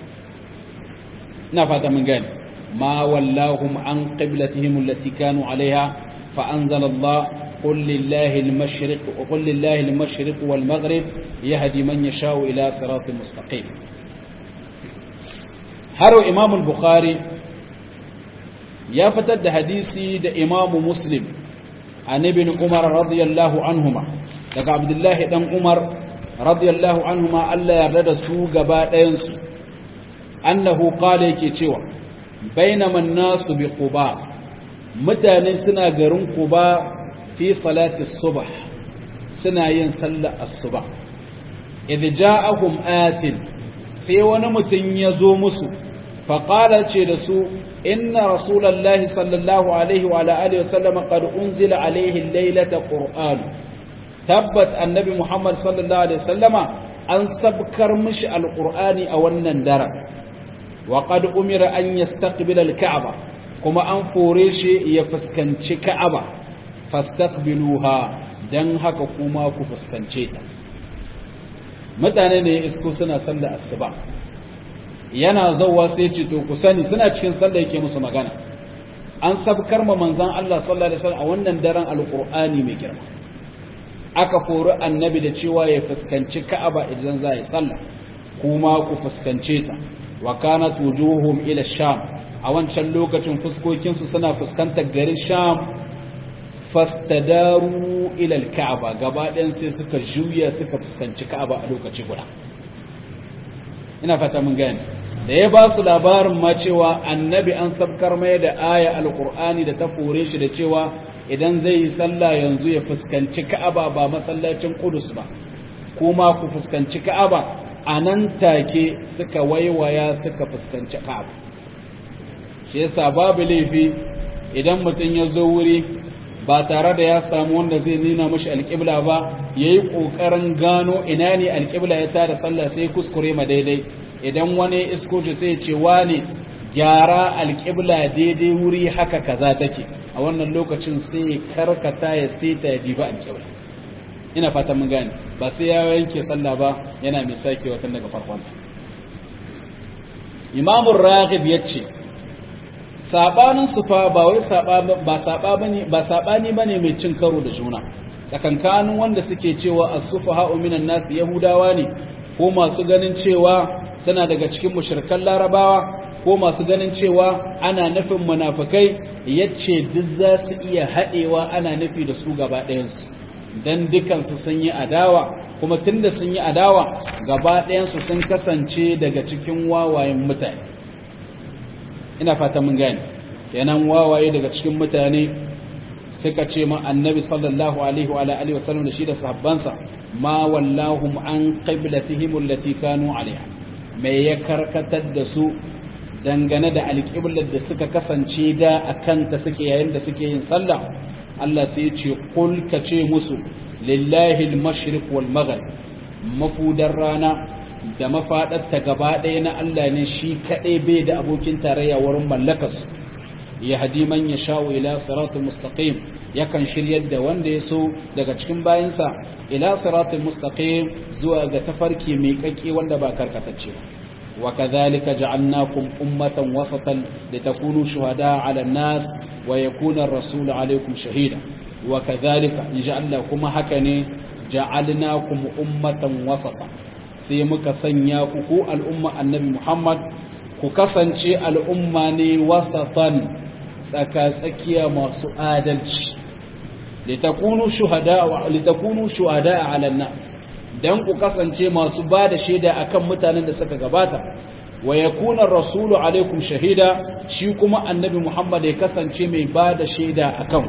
S1: ina fata mun gane ma wallahum an qiblatihim allati kanu alaiha fa anzala Allah qul lillahi al-mashriq wa qul lillahi al-mashriq wal maghrib yahdi man yasha'u ila siratin mustaqim har imam al-bukhari ya fitar da hadisi da imam muslim an ibn umar radiyallahu anhuma daga abdullahi dan umar radiyallahu anhuma Allah ya yarda da su gaba ɗayan su annahu qala yake cewa bainama an-nasu bi quba mutane suna garin quba fi salati as-subh suna yin sallar as-subh idh ja'ahum atin sai wani mutum ya zo musu faƙala ce da su inna rasulallahi sallallahu alaihi wa alihi wasallam qad unzila alaihi laylata qur'an tabbat annabi muhammad sallallahu alaihi wasallama an sabkar mishi alqur'ani a wannan daren wa qad umira an yastaqbila al-ka'ba kuma an fore shi ya fuskanci ka'aba fastaqbiluha dan haka kuma ku fuskance ta mutane ne isko suna sallar asuba yana zawwa sai ce to ku sani suna cikin sallah yake musu magana an sabkar ma manzon Allah sallallahu alaihi wasallam a wannan daren alqur'ani mai girma aka fori annabi da cewa ya fuskanci ka'aba idan za yi sallah kuma ku fuskance ta wa kanat wujuhum ila sham a wancan lokacin fuskokin su suna fuskantar garin sham fastadaru ila alka'aba gaba ɗayan sai suka juya suka fuskanci ka'aba a lokaci guda ina fata mun gane da ya ba su labarin ma cewa annabi an sabkar mai da aya alqur'ani da ta fore shi da cewa idan zai yi sallah yanzu ya fuskanci ka'aba ba masallacin Qudus ba kuma ku fuskanci ka'aba anan take suka waiwaya suka fuskanci ka'aba shi yasa babu laifi idan mutum ya zo wuri ba tare da ya samu wanda zai nuna mashi alƙibla ba yayi kokarin gano ina ne alƙibla ya tada sallah sai kuskure ma daidai idan wani iskoci sai ce wane gyara alƙibla daidai wuri haka kaza take a wannan lokacin sai karkata ya seta ya diba alƙibla ina fata mun gane ba sai ya yanke sallah ba yana mai sakewa tun daga farkon Imam Raghib yace sabanin su fa ba wai saba ba saba bane ba sabani bane mai cin karo da juna tsakankanin wanda suke cewa as-sufaha minan nas yahudawa ne ko masu ganin cewa suna daga cikin mushrikan larabawa ko masu ganin cewa ana nufin munafikai yace duk za su iya hadewa ana nufi da su gaba ɗayan su dan dukan su sun yi adawa kuma tunda sun yi adawa gaba ɗayan su sun kasance daga cikin wawayen mutane ina fata mun gane kenan wawaye daga cikin mutane suka ce ma annabi sallallahu alaihi wa alihi wasallam da shi da sahabbansa ma wallahum an qiblatihim allati kanu alaiha me ya karkatar da su dangane da alqiblar da suka kasance da akan ta suke yayin da suke yin sallah Allah sai ya ce kul ka ce musu lillahi al-mashriq wal maghrib mafudar rana da mafaɗarta gaba ɗaya na Allah ne shi kaɗai bai da abokin tarayya wurin mallakarsu ya hadi man ya sha'u ila siratul mustaqim yakan shiryar da wanda ya so daga cikin bayansa ila siratul mustaqim zuwa ga tafarki mai kakke wanda ba karkatacce wa kadhalika ja'alnakum ummatan wasatan litakunu shuhada'a 'ala an-nas wa yakuna ar-rasulu 'alaykum shahida wa kadhalika ja'alna kuma haka ne ja'alnakum ummatan wasatan sai muka sanya ku ku al'umma annabi Muhammad ku kasance al'umma ne wasatan tsaka-tsakiya masu adalci litakunu shuhada wa litakunu shuhada ala nas dan ku kasance masu bada shaida akan mutanen da suka gabata wa yakuna ar-rasulu alaikum shahida shi kuma annabi Muhammad ya kasance mai bada shaida akan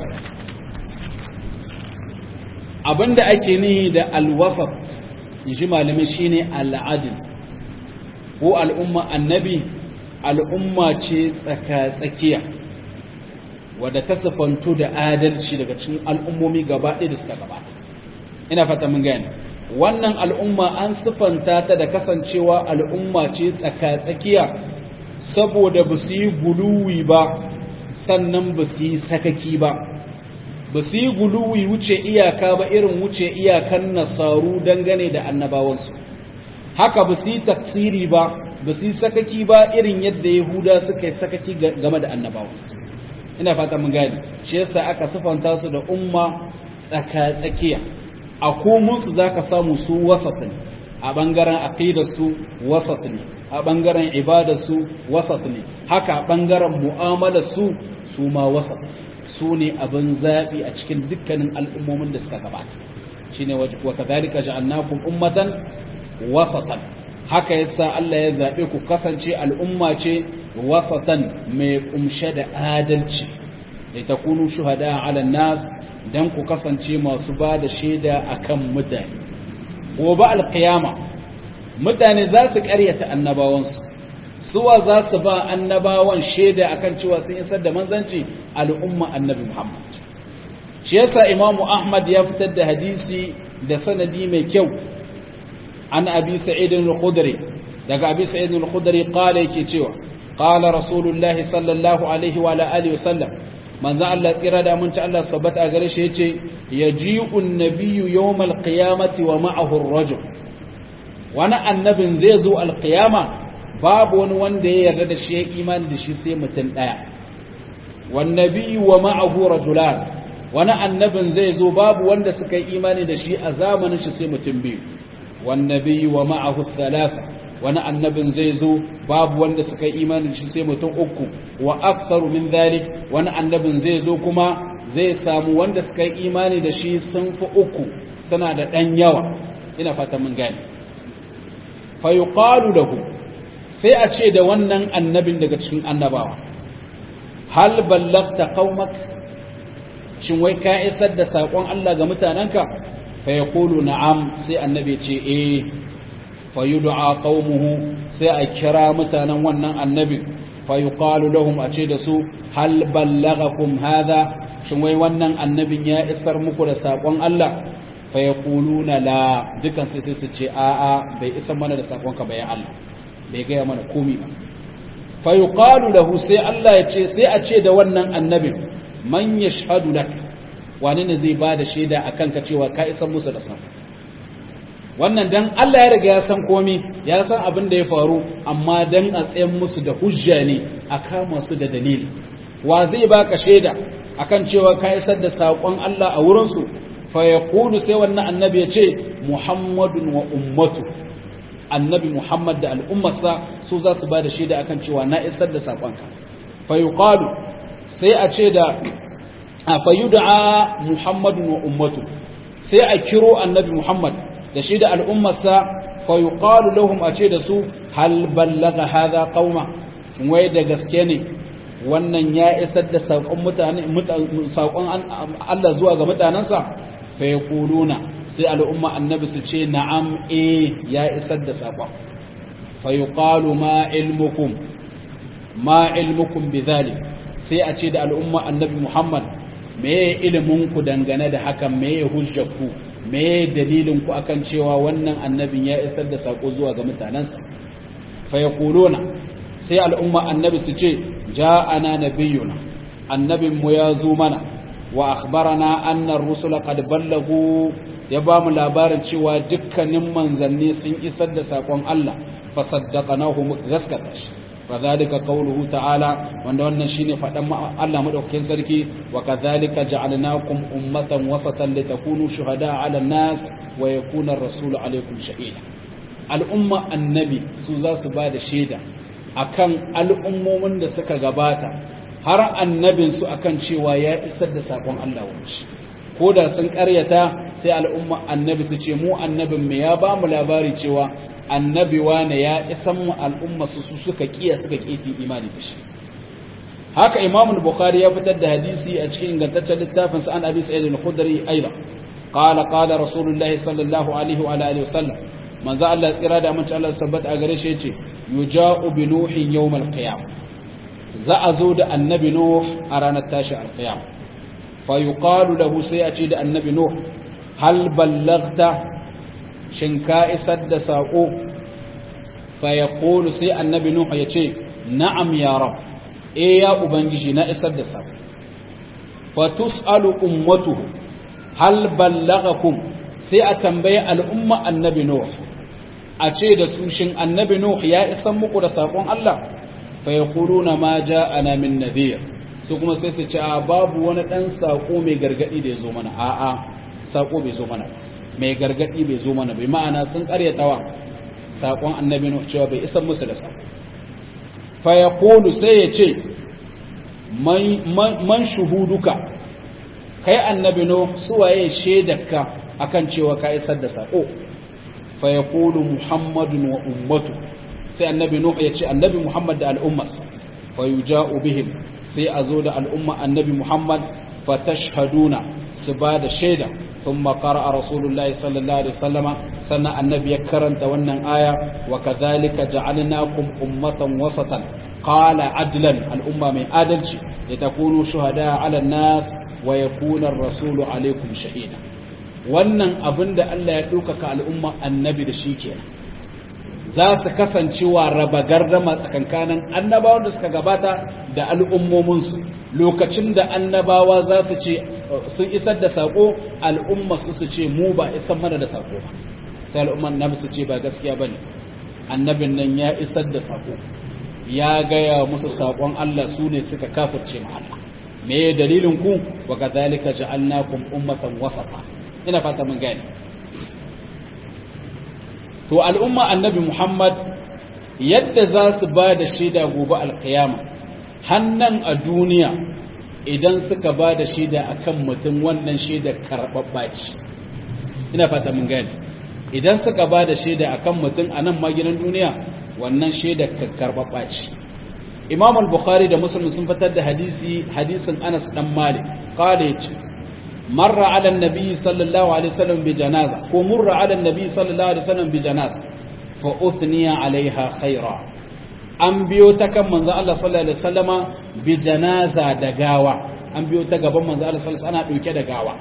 S1: abinda ake nihi da al-wasat shi malamai shine al'adil ko al'umma annabi al'umma ce tsaka-tsakiya wadda ta sifantu da adalci daga cikin al'ummomi gaba ɗaya da suka gabata ina fata mun gane wannan al'umma an sifanta ta da kasancewa al'umma ce tsaka-tsakiya saboda ba su yi guluwi ba sannan ba su yi sakaki ba ba su yi guluwi wuce iyaka ba irin wuce iyakan nasaru dangane da annabawansu haka ba su yi taksiri ba ba su yi sakaki ba irin yadda yahuda suka yi sakaki game da annabawansu ina fata mun gani shi yasa aka sifanta su da umma tsaka-tsakiya a komunsu za ka samu su wasat ne a ɓangaren aqidarsu wasat ne a ɓangaren ibadarsu wasat ne haka a ɓangaren mu'amalarsu su ma wasat su ne abin zaɓi a cikin dukkanin al'ummomin da suka gabata shi ne wa kadhalika ja'alnakum ummatan wasatan haka yasa Allah ya zaɓe ku kasance al'umma ce wasatan mai kumshe da adalci da takunu shuhada 'ala nas dan ku kasance masu ba da shaida akan mutane gobe alqiyama mutane za su ƙaryata annabawansu suwa za su ba annabawan shaida akan cewa sun isar da manzanci al'umma annabi Muhammad shi yasa Imam Ahmad ya fitar da hadisi da sanadi mai kyau an Abi Sa'id al-Khudri daga Abi Sa'id al-Khudri kale yake cewa qala rasulullahi sallallahu alaihi wa alihi wasallam manzo Allah tsira da mun ci Allah sabbata gare shi yace yaji'u an-nabiyyu yawmal qiyamati wa ma'ahu ar-rajul wani annabin zai zo al-qiyama babu wani wanda ya yarda da shi ya imani da shi sai mutum daya wan nabiyyu wa ma'ahu rajulan wani annabin zai zo babu wanda suka yi imani da shi a zamanin shi sai mutum biyu wan nabiyyu wa ma'ahu thalatha wani annabin zai zo babu wanda suka yi imani da shi sai mutum uku wa aktsaru min dhalik wani annabin zai zo kuma zai samu wanda suka yi imani da shi sun fi uku suna da dan yawa ina fata mun gane fa yuqalu lahu sai a ce da wannan annabin daga cikin annabawa hal ballagta qaumak shin wai ka isar da sakon Allah ga mutananka fa yaqulu na'am sai annabi ce eh fa yud'a qaumuhu sai a kira mutanen wannan annabi fa yuqalu lahum a ce da su hal ballagakum hadha shin wai wannan annabin ya isar muku da sakon Allah fa yaquluna la dukan sai sai su ce a a bai isar mana da sakon ka bayan Allah bai ga mana komai ba fa yuqalu lahu sai Allah ya ce sai a ce da wannan annabin man yashhadu lak wani ne zai bada shaida akan ka cewa ka isar musu da sakon wannan dan Allah ya riga ya san komai ya san abin da ya faru amma dan a tsayen musu da hujja ne a kama su da dalili wa zai baka shaida akan cewa ka isar da sakon Allah a wurin su fa yaqulu sai wannan annabi ya ce Muhammadun wa ummatu annabi Muhammad da al'ummarsa su za su bada shaida akan cewa na isar da sakon ka fa yuqalu sai a ce da fa yud'a Muhammadun wa ummatu sai a kiro annabi Muhammad da shi da al'ummarsa fa yuqalu lahum a ce da su hal ballaga hadha qauma wai da gaske ne wannan ya isar da sakon mutane sakon Allah zuwa ga mutanansa fa yaquluna sai al'umma annabi su ce na'am eh ya isar da sakon fa yuqalu ma ilmukum ma ilmukum bidhalik sai a ce da al'umma annabi Muhammad me ilimin ku dangane da hakan me hujjarku me dalilin ku akan cewa wannan annabin ya isar da sako zuwa ga mutanansa fa yaquluna sai al'umma annabi su ce ja'ana nabiyuna annabin mu ya zo mana wa akhbarana anna ar-rusula qad ballagu ya ba mu labarin cewa dukkanin manzanni sun isar da sakon Allah fa saddaqnahu mu gaskata shi فذلك قوله تعالى wanda wannan shine fadan Allah madaukakin sarki wa kadhalika ja'alnakum ummatan wasatan litakunu shuhada'a 'alan nas wa yakuna ar-rasulu 'alaykum shahida al'umma annabi su za su bada shaida akan al'ummomin da suka gabata har annabin su akan cewa ya isar da sakon Allah wuce ko da sun karyata sai al'umma annabi su ce mu annabin me ya ba mu labari cewa annabi wane ya isan mu al'umma su suka kiya suka kisi imani da shi haka imam al-bukhari ya fitar da hadisi a cikin ingantaccen littafin sa an abi sa'id al-khudri aidan qala qala rasulullahi sallallahu alaihi wa alihi wasallam manzo Allah tsira da mun Allah sabbat a gare shi yace yuja'u bi nuhin yawm al-qiyam za a zo da annabi nuh a ranar tashi al-qiyam fa yuqalu lahu sai a ce da annabi nuh hal ballaghta shin ka isar da saƙo fa ya ƙolu sai annabi Nuhu ya ce na'am ya rab e ya ubangiji na isar da saƙo fa tus'alu ummatuhu hal ballagakum sai a tambaye al'umma annabi Nuhu a ce da su shin annabi Nuhu ya isar muku da saƙon Allah fa yaquluna ma ja'ana min nadhir su kuma sai su ce a babu wani dan saƙo mai gargadi da ya zo mana a'a saƙo bai zo mana ba mai gargadi bai zo mana bai ma'ana sun karyatawa sakon annabi Nuh cewa bai isar musu da sa fa yaqulu sai ya ce man shuhuduka kai annabi Nuh suwaye shaidarka akan cewa ka isar da sako fa yaqulu muhammadun wa ummatu sai annabi Nuh ya ce annabi Muhammad da al'ummarsa fa yuja'u bihim sai a zo da al'umma annabi Muhammad fa tashhaduna su ba da shaida ثم قرأ رسول الله صلى الله عليه وسلم سنة النبي كرنت ونن آية وكذلك جعلناكم أمة وسطا قال عدلا الأمة من عدل لتكونوا شهداء على الناس ويكون الرسول عليكم شهيدا wannan abin da Allah ya ɗaukaka al'umma annabi da shi kenan za su kasancewa raba gardama tsakankanin annabawan da suka gabata da al'ummominsu lokacin da annabawa za su ce sun isar da sako al'umma su su ce mu ba isar mana da sako ba sai al'umman nabi su ce ba gaskiya bane annabin nan ya isar da sako ya gaya musu sakon Allah su ne suka kafirce ma Allah me dalilin ku wa kadhalika ja'alnakum ummatan wasata ina fata mun gane to al'umma annabi Muhammad yadda za su ba da shaida gobe alkiyama hannan a duniya idan suka ba da shaida akan mutum wannan shaida karɓaɓɓa ce ina fata mun gane idan suka ba da shaida akan mutum a nan maginan duniya wannan shaida karɓaɓɓa ce imam al-bukhari da muslim sun fitar da hadisi hadisin anas dan malik qala yace marra ala an-nabi sallallahu alaihi wasallam bi janaza ko murra ala an-nabi sallallahu alaihi wasallam bi janaza fa uthniya alaiha khaira an biyo ta kan manzo Allah sallallahu alaihi wasallama bi janaza da gawa an biyo ta gaban manzo Allah sallallahu alaihi wasallam ana dauke da gawa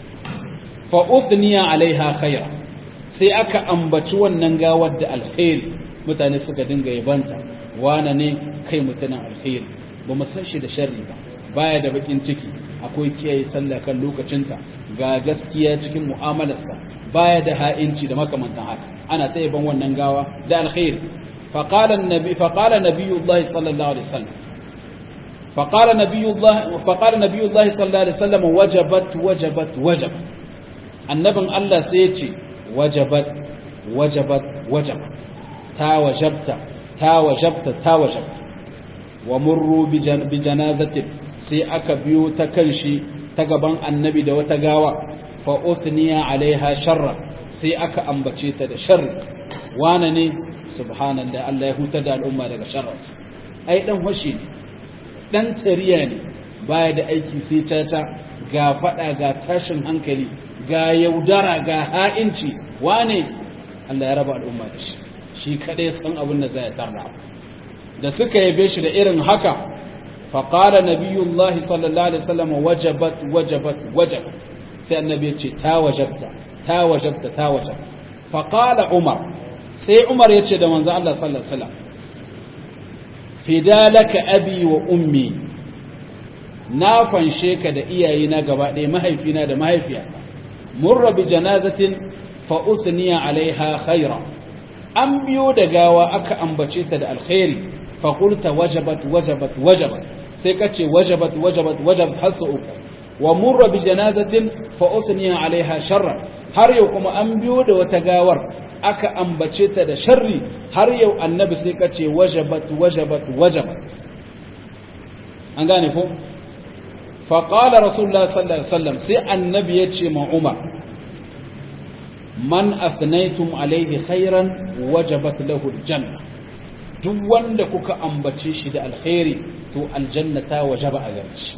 S1: fa uthniya alaiha khaira sai aka ambaci wannan gawar da alkhairi mutane suka dinga yabanta wana ne kai mutanen alkhairi ba mu san shi da sharri ba baya da bakin ciki akwai kiyaye sallah kan lokacinta ga gaskiya cikin mu'amalarsa baya da ha'inci da makamantan haka ana ta yaban wannan gawa da alkhairi fa qala an-nabi fa qala nabiyullah sallallahu alaihi wasallam fa qala nabiyullah fa qala nabiyullah sallallahu alaihi wasallam wajabat wajabat wajabat annabin Allah sai ya ce wajabat wajabat wajabat ta wajabta ta wajabta ta wajabta wa murru bi janazatin sai aka biyo ta kanshi ta gaban annabi da wata gawa fa uthniya alaiha sharra sai aka ambace ta da sharri wana ne subhanallah Allah ya huta da al'umma daga sharras ai dan hoshi ne dan tariya ne baya da aiki sai caca ga fada ga tashin hankali ga yaudara ga ha'inci wane Allah ya raba al'umma da shi shi kadai san abin da zai tarra da suka yabe shi da irin haka fa qala nabiyullahi sallallahu alaihi wasallam wajabat wajabat wajabat sai annabi ya ce ta wajabta ta wajabta ta wajabta fa qala umar sai umar ya ce da manzo Allah sallallahu alaihi wasallam fidalaka abi wa ummi na fanshe ka da iyayena gaba ɗaya mahaifina da mahaifiyata murra bi janazatin fa uthniya alaiha khaira an biyo da gawa aka ambace ta da alkhairi fa qulta wajabat wajabat wajabat sai kace wajabat wajabat wajabat hasu uku wa murra bi janazatin fa usniya alaiha sharra har yau kuma an biyo da wata gawar aka ambace ta da sharri har yau annabi sai kace wajabat wajabat wajabat an gane ko fa qala rasulullah sallallahu alaihi wasallam sai annabi yace ma umar man athnaytum alaihi khairan wajabat lahu aljanna duk wanda kuka ambace shi da alkhairi to aljanna ta wajaba a gare shi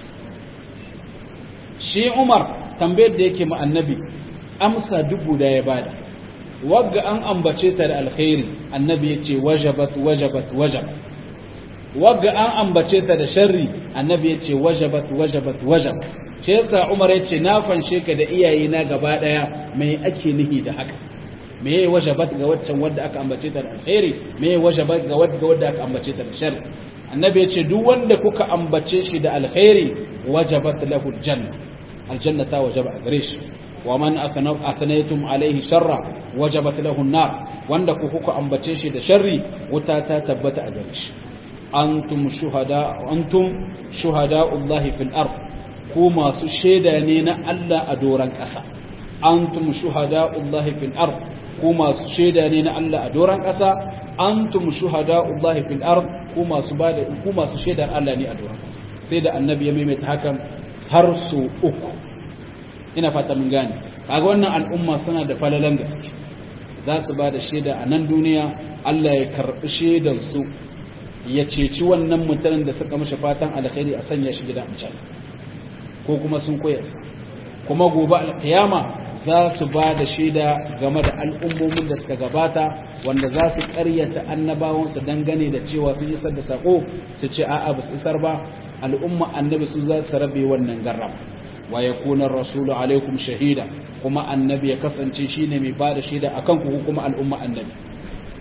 S1: shi Umar tambayar da yake ma annabi amsa dubu da ya bada wagga an ambace ta da alkhairi annabi yace wajabat wajabat wajabat wagga an ambace ta da sharri annabi yace wajabat wajabat wajabat shi yasa Umar yace na fanshe ka da iyaye na gaba daya mai ake nihi da haka me yayi wajabat ga waccan wanda aka ambace ta da alkhairi me yayi wajabat ga wanda wanda aka ambace ta da sharri annabi yace duk wanda kuka ambace shi da alkhairi wajabat lahu aljanna aljanna ta wajaba a gare shi wa man athnaytum alaihi sharra wajabat lahu an-nar wanda ku kuka ambace shi da sharri wuta ta tabbata a gare shi antum shuhada antum shuhada'ullahi fil ard ku masu shaida ne na Allah a doran ƙasa antum shuhada'ullahi fil ard ku masu shaida ne na Allah a doran ƙasa antum shuhada'ullahi fil ard ku masu bada ku masu shaidar Allah ne a doran ƙasa sai da annabi ya maimaita hakan har su uku ina fata mun gane kaga wannan al'umma suna da falalan gaske za su bada shaida a nan duniya Allah ya karbi shaidar su ya ceci wannan mutanen da suka mashi fatan alkhairi a sanya shi gidan aljanna ko kuma sun koyarsa kuma gobe alkiyama za su ba da shaida game da al'ummomin da suka gabata wanda za su karyata annabawansu dangane da cewa sun isar da sako su ce a'a ba su isar ba al'umma annabi su za su rabe wannan garram wa yakuna rasulu alaikum shahida kuma annabi ya kasance shine mai ba da shaida akan ku kuma al'umma annabi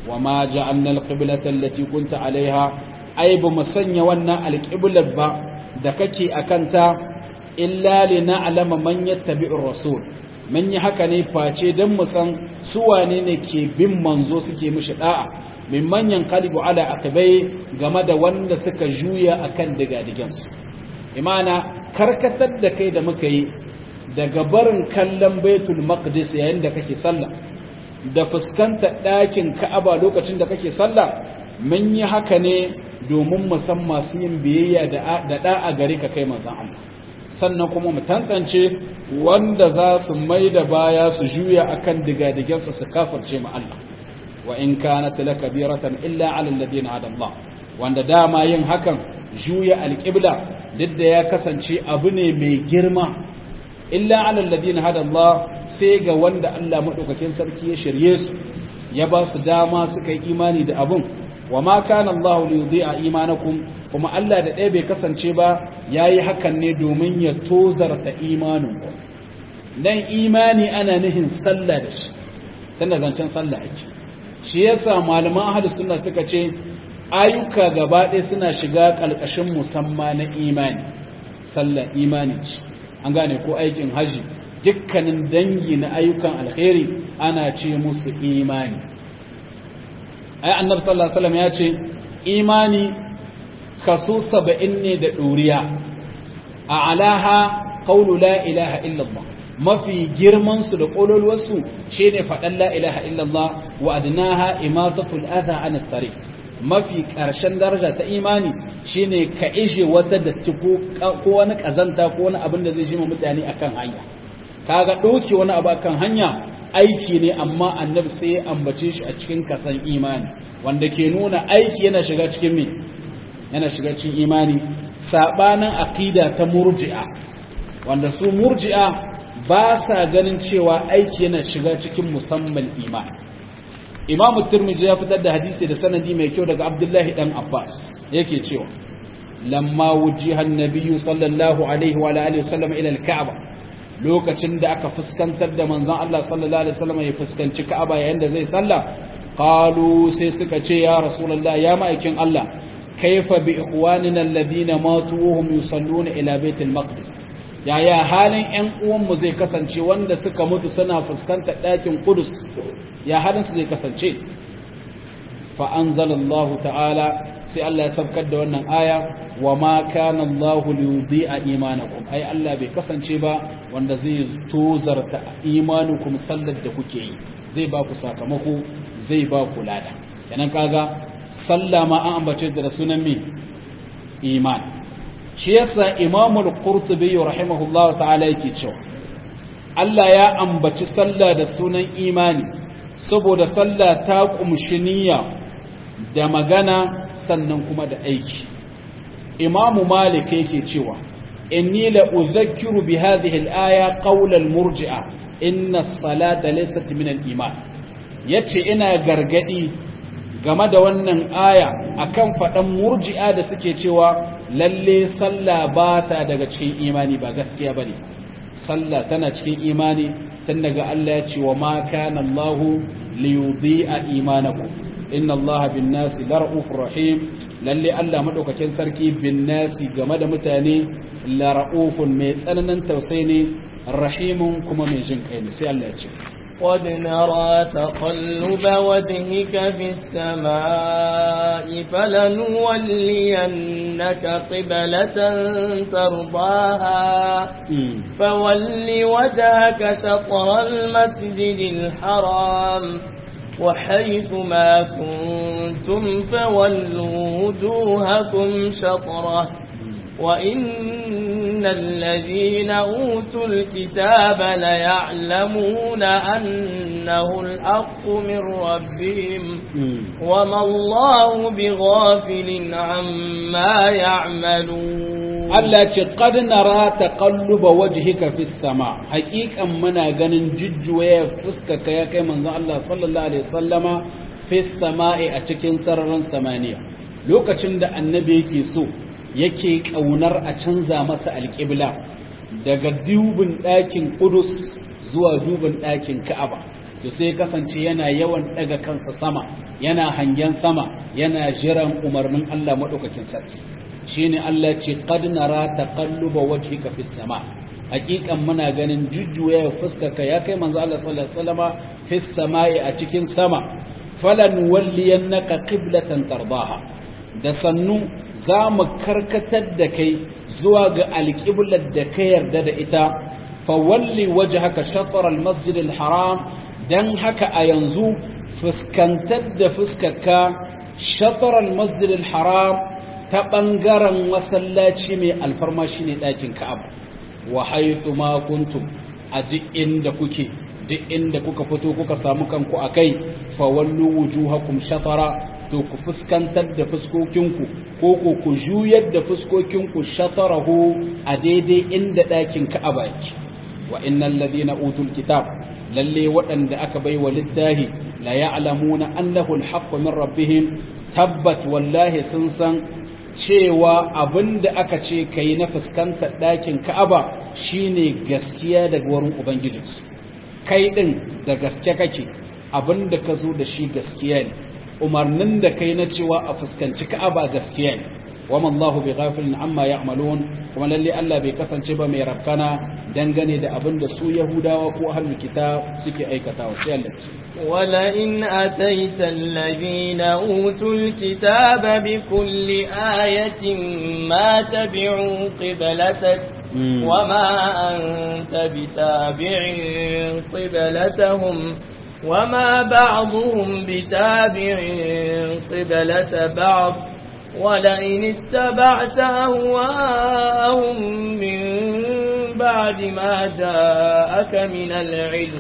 S1: wa ma ja'alna al-qiblata allati kunta alaiha ai ba mu sanya wannan alqiblar ba da kake akanta illa lina'lama man yattabi'ur rasul mun yi haka ne face dan mu san su wane ne ke bin manzo suke mishi da'a min manyan qalibu ala aqbai game da wanda suka juya akan digadigansu imana karkatar da kai da muka yi daga barin kallon baitul maqdis yayin da kake sallah da fuskantar ɗakin ka'aba lokacin da kake sallah mun yi haka ne domin mu san masu yin biyayya da da'a gare ka kai manzon Allah sannan kuma mu tantance wanda za su mai da baya su juya akan digadigansu su kafirce mu Allah wa in kanat lakabiratan illa ala alladhina hada Allah wanda dama yin hakan juya alqibla duk da ya kasance abu ne mai girma illa ala alladhina hada Allah sai ga wanda Allah madaukakin sarki ya shirye su ya ba su dama suka yi imani da abun wa ma kana Allah li yudhi'a imanakum kuma Allah da ɗaya bai kasance ba yayi hakan ne domin ya tozarta imanin ku dan imani ana nihin sallah da shi tunda zancen sallah ake shi yasa malaman ahlus sunna suka ce ayyuka gaba ɗaya suna shiga kalkashin musamman na imani sallah imani ce an gane ko aikin haji dukkanin dangi na ayyukan alkhairi ana ce musu imani ai annabi sallallahu alaihi wasallam ya ce imani kaso saba'in ne da duriya a alaha qawlu la ilaha illallah mafi girman su da kololuwar su shine fadan la ilaha illallah wa adnaha imatatul adha an at-tariq mafi karshen daraja ta imani shine ka ishe wata datti ko wani kazanta ko wani abin da zai jima mutane akan hanya kaga dauke wani abu akan hanya aiki ne amma annabi sai ya ambace shi a cikin kasan imani wanda ke nuna aiki yana shiga cikin me yana shiga cikin imani sabanin aqida ta murji'a wanda su murji'a ba sa ganin cewa aiki yana shiga cikin musamman imani imamu tirmidhi ya fitar da hadisi da sanadi mai kyau daga abdullahi dan abbas yake cewa lamma wujiha an-nabiyyu sallallahu alaihi wa alihi wasallam ila al-ka'ba lokacin da aka fuskantar da manzon Allah sallallahu alaihi wasallam ya fuskanci Ka'aba yayin da zai sallah qalu sai suka ce ya rasulullah ya ma'aikin Allah kaifa bi ikhwanina alladhina matu wa hum yusalluna ila baitil maqdis yaya halin ƴan uwan mu zai kasance wanda suka mutu suna fuskantar ɗakin Qudus ya halin su zai kasance fa anzalallahu ta'ala sai Allah ya sabkar da wannan aya wa ma kana Allahu liyudhi'a imanakum ai Allah bai kasance ba wanda zai tozarta imanukum sallar da kuke yi zai ba ku sakamako zai ba ku lada kenan kaga sallah ma an ambace da sunan me iman shi yasa Imam al-Qurtubi rahimahullahu ta'ala yake cewa Allah ya ambaci sallah da sunan imani saboda sallah ta kumshi niyya da magana sannan kuma da aiki imamu malik yake cewa inni la udhakkiru bi hadhihi al-aya qawl al-murji'a inna as-salata laysat min al-iman yace ina gargadi game da wannan aya akan fadan murji'a da suke cewa lalle sallah ba ta daga cikin imani ba gaskiya bane sallah tana cikin imani tun daga Allah ya ce wa ma kana Allahu liyudhi'a imanakum inna Allah bin nasi lara'ufur rahim lalle Allah madaukakin sarki bin nasi game da mutane lara'ufun mai tsananin tausayi ne rahimun kuma mai jin kai ne sai Allah ya ce
S2: قد نرى تقلب وجهك في السماء فلنولينك قبلة ترضاها فول وجهك شطر المسجد الحرام وحيث ما كنتم فولوا وجوهكم شطره وإن الذين أوتوا الكتاب ليعلمون أنه الحق من ربهم وما الله بغافل عما يعملون
S1: التي قد نرى تقلب وجهك في السماء حقيقة منا غنن ججوية فسكك يا كي منزل الله صلى الله عليه وسلم في السماء أتكين سررا سمانية لوكacin da annabi yake so yake kaunar a canza masa alƙibla daga dubin ɗakin Qudus zuwa dubin ɗakin Ka'aba to sai kasance yana yawan daga kansa sama yana hangen sama yana jiran umarnin Allah madaukakin sarki shine Allah ce qad nara taqalluba wajhika fis sama hakikan muna ganin jujjuya fuskarka ya kai manzo Allah sallallahu alaihi wasallama fis samai a cikin sama falan walliyannaka qiblatan tardaha da sannu zamu karkatar da kai zuwa ga alqiblar da ka yarda da ita fa walli wajhaka shatr almasjid alharam dan haka a yanzu fuskantar da fuskarka shatr almasjid alharam ta bangaren masallaci mai alfarma shine dakin Ka'aba wa haythu ma kuntum a duk inda kuke duk inda kuka fito kuka samu kanku akai fa wallu wujuhakum shatara to ku fuskantar da fuskokinku ko ko ku juyar da fuskokinku shatarahu a daidai inda dakin Ka'aba yake wa innal ladina utul kitab lalle waɗanda aka baiwa littahi la ya'lamuna annahu alhaqqu min rabbihim tabbat wallahi sun san cewa abinda aka ce kai na fuskantar dakin Ka'aba shine gaskiya daga wurin ubangijinsu kai din da gaske kake abinda ka zo da shi gaskiya ne umarnin da kai na cewa a fuskanci Ka'aba gaskiya ne wa mallahu bighafilin amma ya'malun kuma lalle Allah bai kasance ba mai rafkana dangane da abinda su Yahudawa ko ahlul kitab suke aikatawa sai Allah ce
S2: wala in ataita alladhina utul kitaba bikulli ayatin ma tabi'u qiblatak وما أنت بتابع قبلتهم وما بعضهم بتابع قبلة بعض ولئن اتبعت أهواءهم من بعد ما جاءك من العلم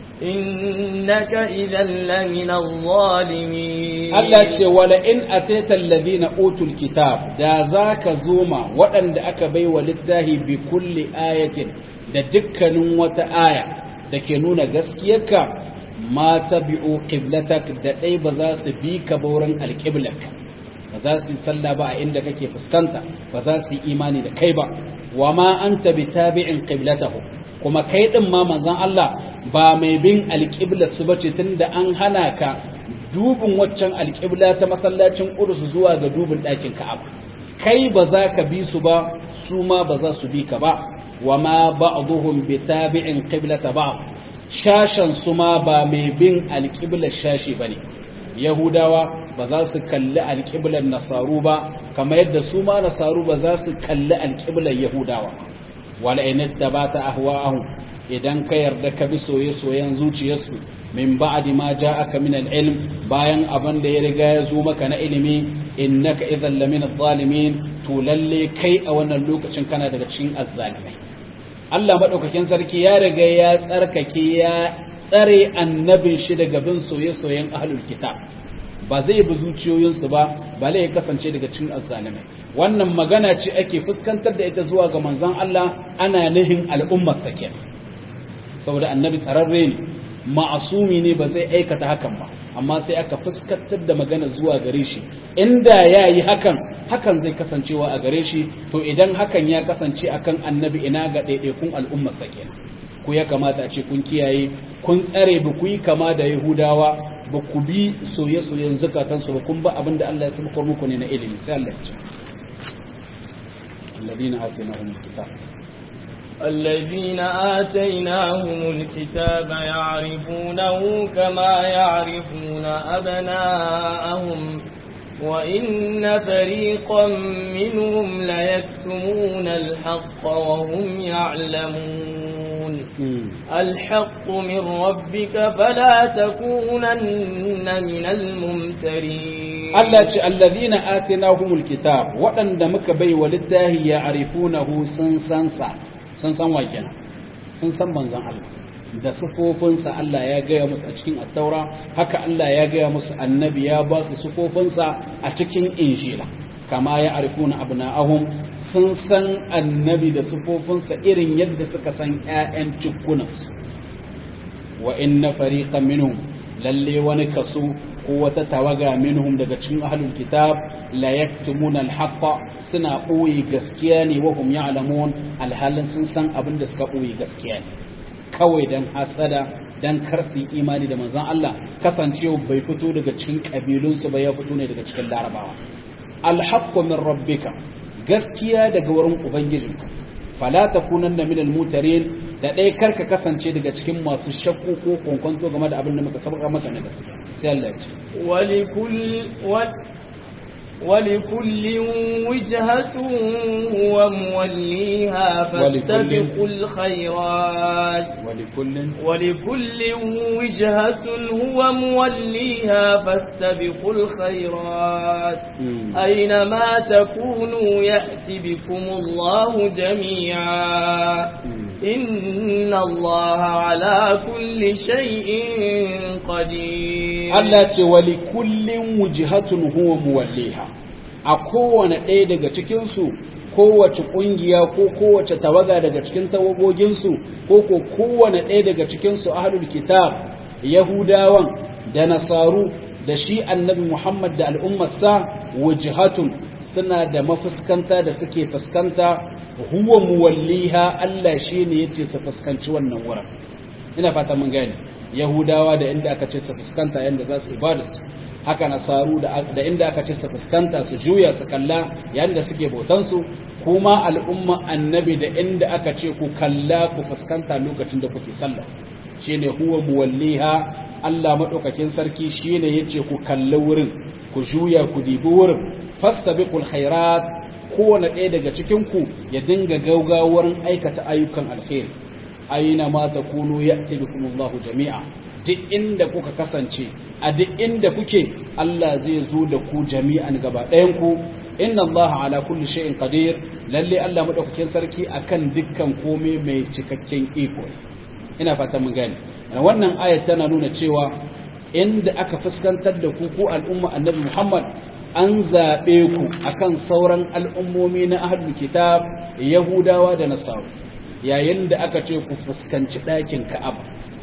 S2: إنك إذا لمن الظالمين
S1: Allah ce wala in ateta alladhina utul kitab da zaka zoma waɗanda aka baiwa littafi bi kulli ayatin da dukkanin wata aya dake nuna gaskiyarka ma tabi'u qiblatak da dai ba za su bi ka bauran alqiblak ba za su yi sallah ba a inda kake fuskanta ba za su yi imani da kai ba wa ma anta bitabi'in qiblatahu kuma kai din ma manzon Allah ba mai bin alqiblar su bace tunda an hana ka dubin waccan alqibla ta masallacin Qudus zuwa ga dubin ɗakin Ka'aba kai ba za ka bi su ba su ma ba za su bi ka ba wa ma ba'dhum bitabi'in qiblata ba'd shashan su ma ba mai bin alqiblar shashi bane yahudawa ba za su kalli alqiblar nasaru ba kamar yadda su ma nasaru ba za su kalli alqiblar yahudawa wala in tabata ahwa'ahum idan ka yarda ka bi soye-soyen zuciyarsu min ba'di ma ja'aka min al-ilm bayan abin da ya riga ya zo maka na ilimi innaka idhan lamin adh-dhalimin to lalle kai a wannan lokacin kana daga cikin azzalimai Allah madaukakin sarki ya riga ya tsarkake ya tsare annabin shi daga bin soye-soyen ahlul kitab ba zai bi zuciyoyinsu ba ba lai ya kasance daga cikin azzalimai wannan magana ce ake fuskantar da ita zuwa ga manzon Allah ana nihin al'ummar sa kenan saboda annabi tsararre ne ma'asumi ne ba zai aikata hakan ba amma sai aka fuskantar da magana zuwa gare shi inda yayi hakan hakan zai kasancewa a gare shi to idan hakan ya kasance akan annabi ina ga daidaikun al'ummar sa kenan ku ya kamata a ce kun kiyaye kun tsare ba ku yi kama da yahudawa ba ku bi soye-soyen zukatansu ba kun ba abinda Allah ya sabukar muku ne na ilimi sai Allah ya ce alladina atainahum alkitab
S2: الذين آتيناهم الكتاب يعرفونه كما يعرفون أبناءهم وإن فريقا منهم ليكتمون الحق وهم يعلمون الحق من ربك فلا تكونن من الممترين
S1: التي الذين آتيناهم الكتاب وأن دمك بي ولله يعرفونه سنسنسا سنسن وجنا سنسن منزن الله da sufofinsa Allah ya gaya musu a cikin attaura haka Allah ya gaya musu annabi ya ba su sufofinsa a cikin injila kama ya arifuna abna'ahum sun san annabi da sufofinsa irin yadda suka san ƴaƴan cikkunansu wa inna fariqan minhum lalle wani kaso ko wata tawaga minhum daga cikin ahlul kitab la yaktumuna al-haqqa suna ɓoye gaskiya ne wa hum ya'lamun alhalin sun san abin da suka ɓoye gaskiya ne kawai don hasada dan kar su imani da manzon Allah kasancewa bai fito daga cikin kabilunsu ba ya fito ne daga cikin larabawa alhaqqu min rabbika gaskiya daga wurin ubangijinka fala takunanna minal mutarin da dai karka kasance daga cikin masu shakku ko konkonto game da abin da muka sabaka maka na gaskiya sai Allah ya ce
S2: walikul ولكل وجهة هو موليها فاستبقوا الخيرات
S1: ولكل
S2: ولكل وجهة هو موليها فاستبقوا الخيرات أينما تكونوا يأتي بكم الله جميعا إن الله على كل شيء قدير
S1: الله ولكل وجهة هو موليها a kowane ɗaya daga cikinsu kowace ƙungiya ko kowace tawaga daga cikin tawagoginsu ko ko kowane ɗaya daga cikinsu ahlul kitab yahudawan da nasaru da shi annabi muhammad da al'ummarsa wajhatun suna da mafuskanta da suke fuskanta huwa muwalliha Allah shi ne yace su fuskanci wannan wurin ina fata mun gane yahudawa da inda aka ce su fuskanta yanda za su ibada su haka nasaru da inda aka ce su fuskanta su juya su kalla yanda suke bautansu kuma al'umma annabi da inda aka ce ku kalla ku fuskanta lokacin da kuke sallah shine huwa muwalliha Allah madaukakin sarki shine yace ku kalli wurin ku juya ku dibi wurin fastabiqul khairat kowane ɗaya daga cikin ku ya dinga gaugawar aikata ayyukan alkhairi aina ma takunu ya'ti bikumullahu jami'a duk inda kuka kasance a duk inda kuke Allah zai zo da ku jami'an gaba ɗayan ku inna Allah ala kulli shay'in qadir lalle Allah madaukakin sarki akan dukkan komai mai cikakken iko ina fatan mun gane wannan ayat tana nuna cewa inda aka fuskantar da ku ku al'umma annabi Muhammad an zabe ku akan sauran al'ummomi na ahlul kitab yahudawa da nasaru yayin da aka ce ku fuskanci ɗakin Ka'aba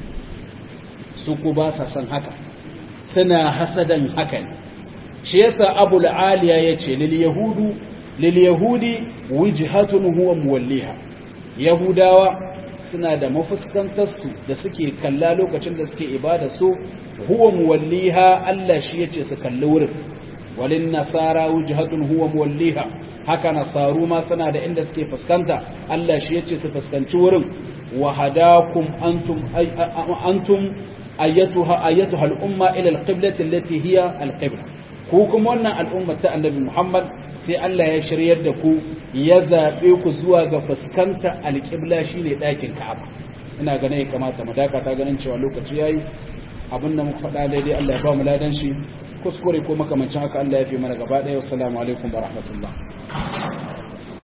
S1: su ku ba sa san haka suna hasadan haka ne shi yasa abul aliya yace lil yahudu lil yahudi wijhatun huwa muwalliha yahudawa suna da mafuskantar su da suke kalla lokacin da suke ibada su huwa muwalliha Allah shi yace su kalli wurin walin nasara wijhatun huwa muwalliha haka nasaru ma suna da inda suke fuskanta Allah shi yace su fuskanci wurin wa hadakum antum antum ayatuha ayatuha al-umma ila al-qiblati allati hiya al-qibla ku kuma wannan al'umma ta annabi Muhammad sai Allah ya shiryar da ku ya zabe ku zuwa ga fuskanta al-qibla shine dakin Ka'aba ina ganin ya kamata mu dakata ganin cewa lokaci yayi abinda muka faɗa daidai Allah ya ba mu ladan shi kuskure ko makamancin haka Allah ya fi mana gaba ɗaya assalamu alaikum wa rahmatullah